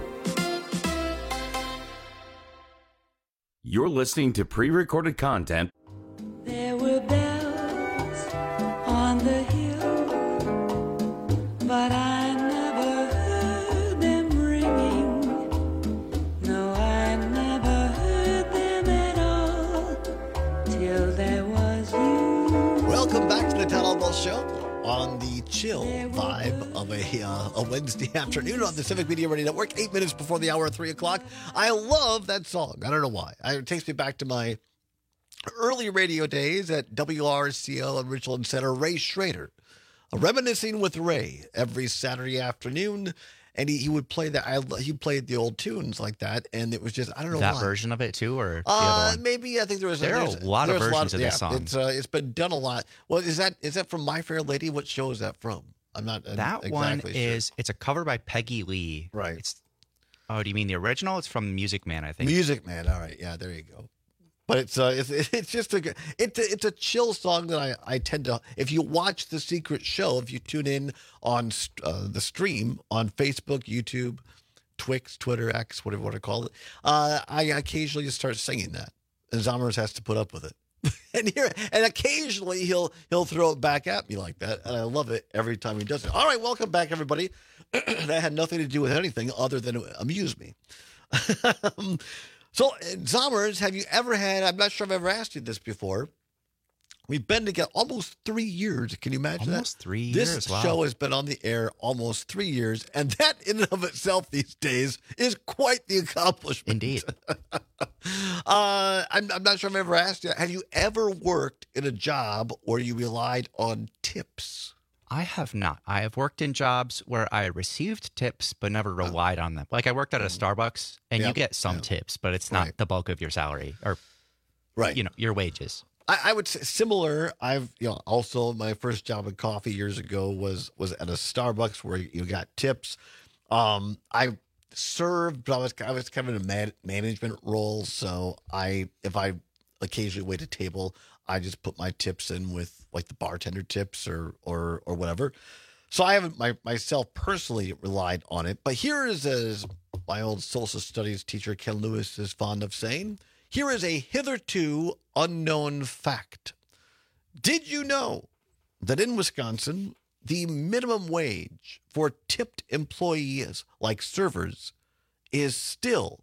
You're listening to pre-recorded content. There were bells on the hill, but I never heard them ringing. No, I never heard them at all till there was you. Welcome back to the Town Hall Bell Show on the chill vibe of a Wednesday afternoon on the Civic Media Radio Network, 8 minutes before the hour of 3 o'clock. I love that song. I don't know why. It takes me back to my early radio days at WRCL in Richland Center. Ray Schrader, reminiscing with Ray every Saturday afternoon. And he would play that. He played the old tunes like that, and it was just I don't know that why. version of it too, or the other one? Maybe I think there are a lot of versions of this song. It's been done a lot. Well, is that from My Fair Lady? What show is that from? I'm not that exactly one sure. it's a cover by Peggy Lee. Right. Do you mean the original? It's from Music Man, I think. Music Man. All right. Yeah, there you go. But it's just a chill song that I tend to, if you watch The Secret Show, if you tune in on the stream on Facebook, YouTube, Twix, Twitter, X, whatever you want to call it, I occasionally just start singing that, and Zommers has to put up with it. and occasionally he'll throw it back at me like that, and I love it every time he does it. All right, welcome back, everybody. That had nothing to do with anything other than amuse me. So, Zommers, have you ever had, I'm not sure I've ever asked you this before, We've been together almost 3 years. Can you imagine that? Almost 3 years. This show has been on the air almost 3 years, and that in and of itself these days is quite the accomplishment. Indeed. I'm not sure I've ever asked you, have you ever worked in a job where you relied on tips? I have not. I have worked in jobs where I received tips but never relied on them. Like I worked at a Starbucks, and you get some tips, but it's not the bulk of your salary or your wages. I would say similar. Also my first job in coffee years ago was at a Starbucks where you got tips. I served, but I was kind of in a management role. So if I occasionally wait a table, I just put my tips in with like the bartender tips or whatever. So I haven't myself personally relied on it. But here is, as my old social studies teacher Ken Lewis is fond of saying, here is a hitherto unknown fact. Did you know that in Wisconsin, the minimum wage for tipped employees like servers is still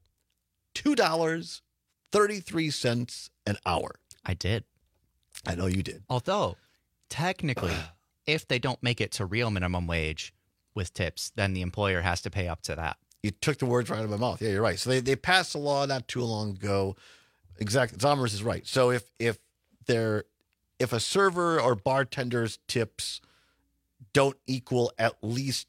$2.33 an hour? I did. I know you did. Although, technically, if they don't make it to real minimum wage with tips, then the employer has to pay up to that. You took the words right out of my mouth. Yeah, you're right. So they passed a law not too long ago. Exactly. Zomers is right. So if a server or bartender's tips don't equal at least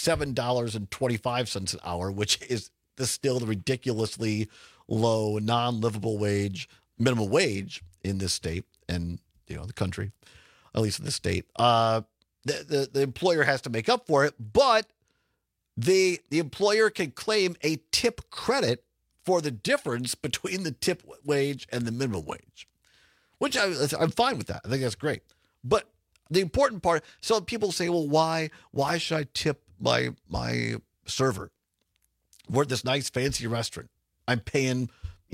$7.25 an hour, which is still the ridiculously low, non-livable wage, minimum wage in this state and the country, at least in the state, the employer has to make up for it, but the employer can claim a tip credit for the difference between the tip wage and the minimum wage, which I'm fine with that. I think that's great. But the important part, so people say, well, why should I tip my server? We're at this nice fancy restaurant. I'm paying,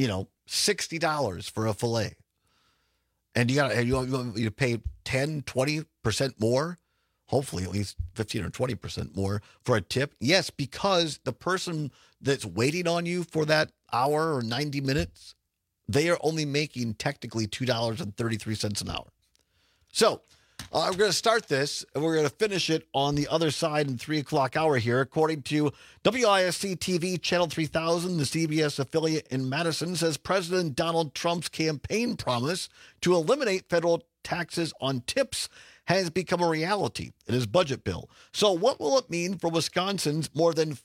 $60 for a filet. And you want to pay 10, 20% more, hopefully at least 15 or 20% more for a tip. Yes, because the person that's waiting on you for that hour or 90 minutes, they are only making technically $2.33 an hour. So we're going to start this, and we're going to finish it on the other side in 3 o'clock hour here. According to WISC TV Channel 3000, the CBS affiliate in Madison, says President Donald Trump's campaign promise to eliminate federal taxes on tips has become a reality in his budget bill. So what will it mean for Wisconsin's more than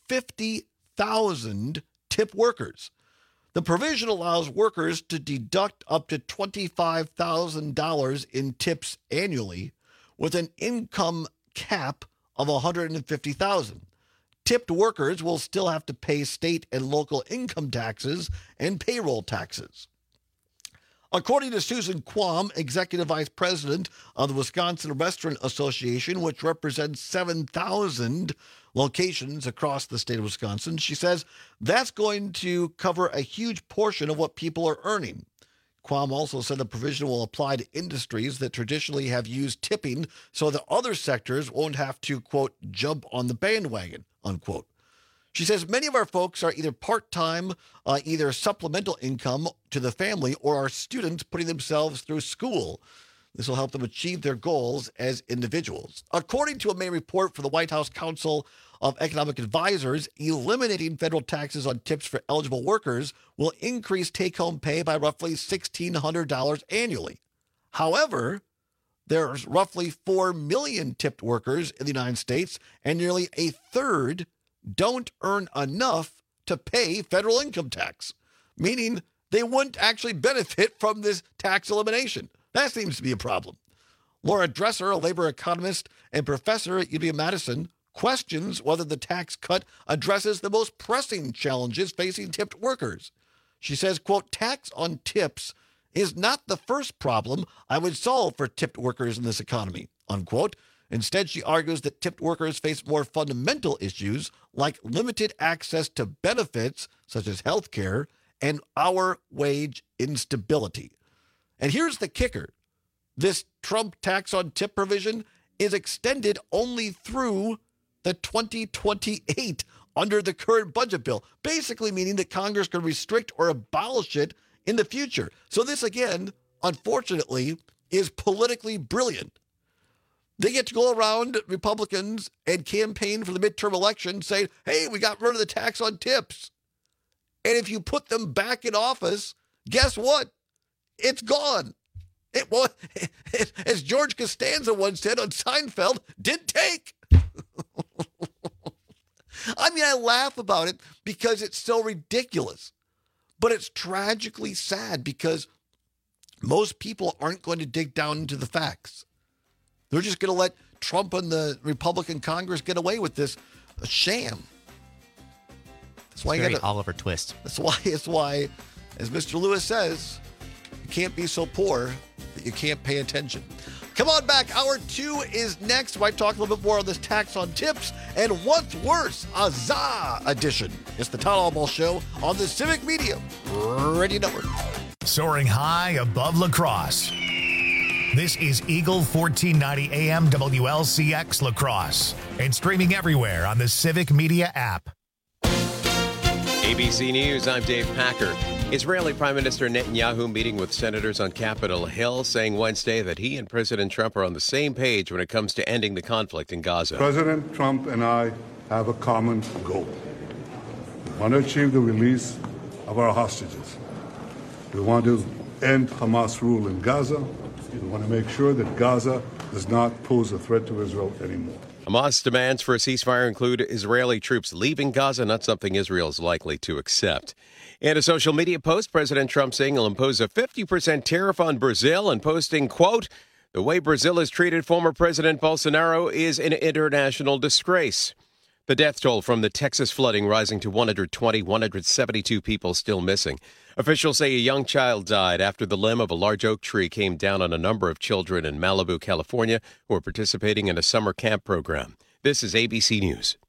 50,000 tip workers? The provision allows workers to deduct up to $25,000 in tips annually with an income cap of $150,000. Tipped workers will still have to pay state and local income taxes and payroll taxes. According to Susan Quam, Executive Vice President of the Wisconsin Restaurant Association, which represents 7,000 locations across the state of Wisconsin, she says that's going to cover a huge portion of what people are earning. Quam also said the provision will apply to industries that traditionally have used tipping so that other sectors won't have to, quote, jump on the bandwagon, unquote. She says many of our folks are either part-time, either supplemental income to the family, or are students putting themselves through school. This will help them achieve their goals as individuals. According to a May report for the White House Council of Economic Advisors, eliminating federal taxes on tips for eligible workers will increase take-home pay by roughly $1,600 annually. However, there's roughly 4 million tipped workers in the United States, and nearly a third don't earn enough to pay federal income tax, meaning they wouldn't actually benefit from this tax elimination. That seems to be a problem. Laura Dresser, a labor economist and professor at UW-Madison, questions whether the tax cut addresses the most pressing challenges facing tipped workers. She says, quote, tax on tips is not the first problem I would solve for tipped workers in this economy, unquote. Instead, she argues that tipped workers face more fundamental issues like limited access to benefits such as health care and hour wage instability. And here's the kicker. This Trump tax on tip provision is extended only through the 2028 under the current budget bill, basically meaning that Congress can restrict or abolish it in the future. So this, again, unfortunately, is politically brilliant. They get to go around Republicans and campaign for the midterm election saying, hey, we got rid of the tax on tips. And if you put them back in office, guess what? It's gone. It was, as George Costanza once said on Seinfeld, didn't take. I mean, I laugh about it because it's so ridiculous. But it's tragically sad because most people aren't going to dig down into the facts. They're just going to let Trump and the Republican Congress get away with this sham. That's why you got Oliver Twist. That's why, as Mr. Lewis says, you can't be so poor that you can't pay attention. Come on back. Hour 2 is next. We might talk a little bit more on this tax on tips and what's worse, a ZA edition. It's the Town Hall Show on the Civic Media Radio Network. Soaring high above La Crosse. This is Eagle 1490 AM WLCX La Crosse and streaming everywhere on the Civic Media app. ABC News, I'm Dave Packer. Israeli Prime Minister Netanyahu meeting with senators on Capitol Hill, saying Wednesday that he and President Trump are on the same page when it comes to ending the conflict in Gaza. President Trump and I have a common goal. We want to achieve the release of our hostages. We want to end Hamas rule in Gaza. We want to make sure that Gaza does not pose a threat to Israel anymore. Hamas demands for a ceasefire include Israeli troops leaving Gaza, not something Israel is likely to accept. In a social media post, President Trump saying he'll impose a 50% tariff on Brazil and posting, quote, the way Brazil has treated former President Bolsonaro is an international disgrace. The death toll from the Texas flooding rising to 172 people still missing. Officials say a young child died after the limb of a large oak tree came down on a number of children in Malibu, California, who are participating in a summer camp program. This is ABC News.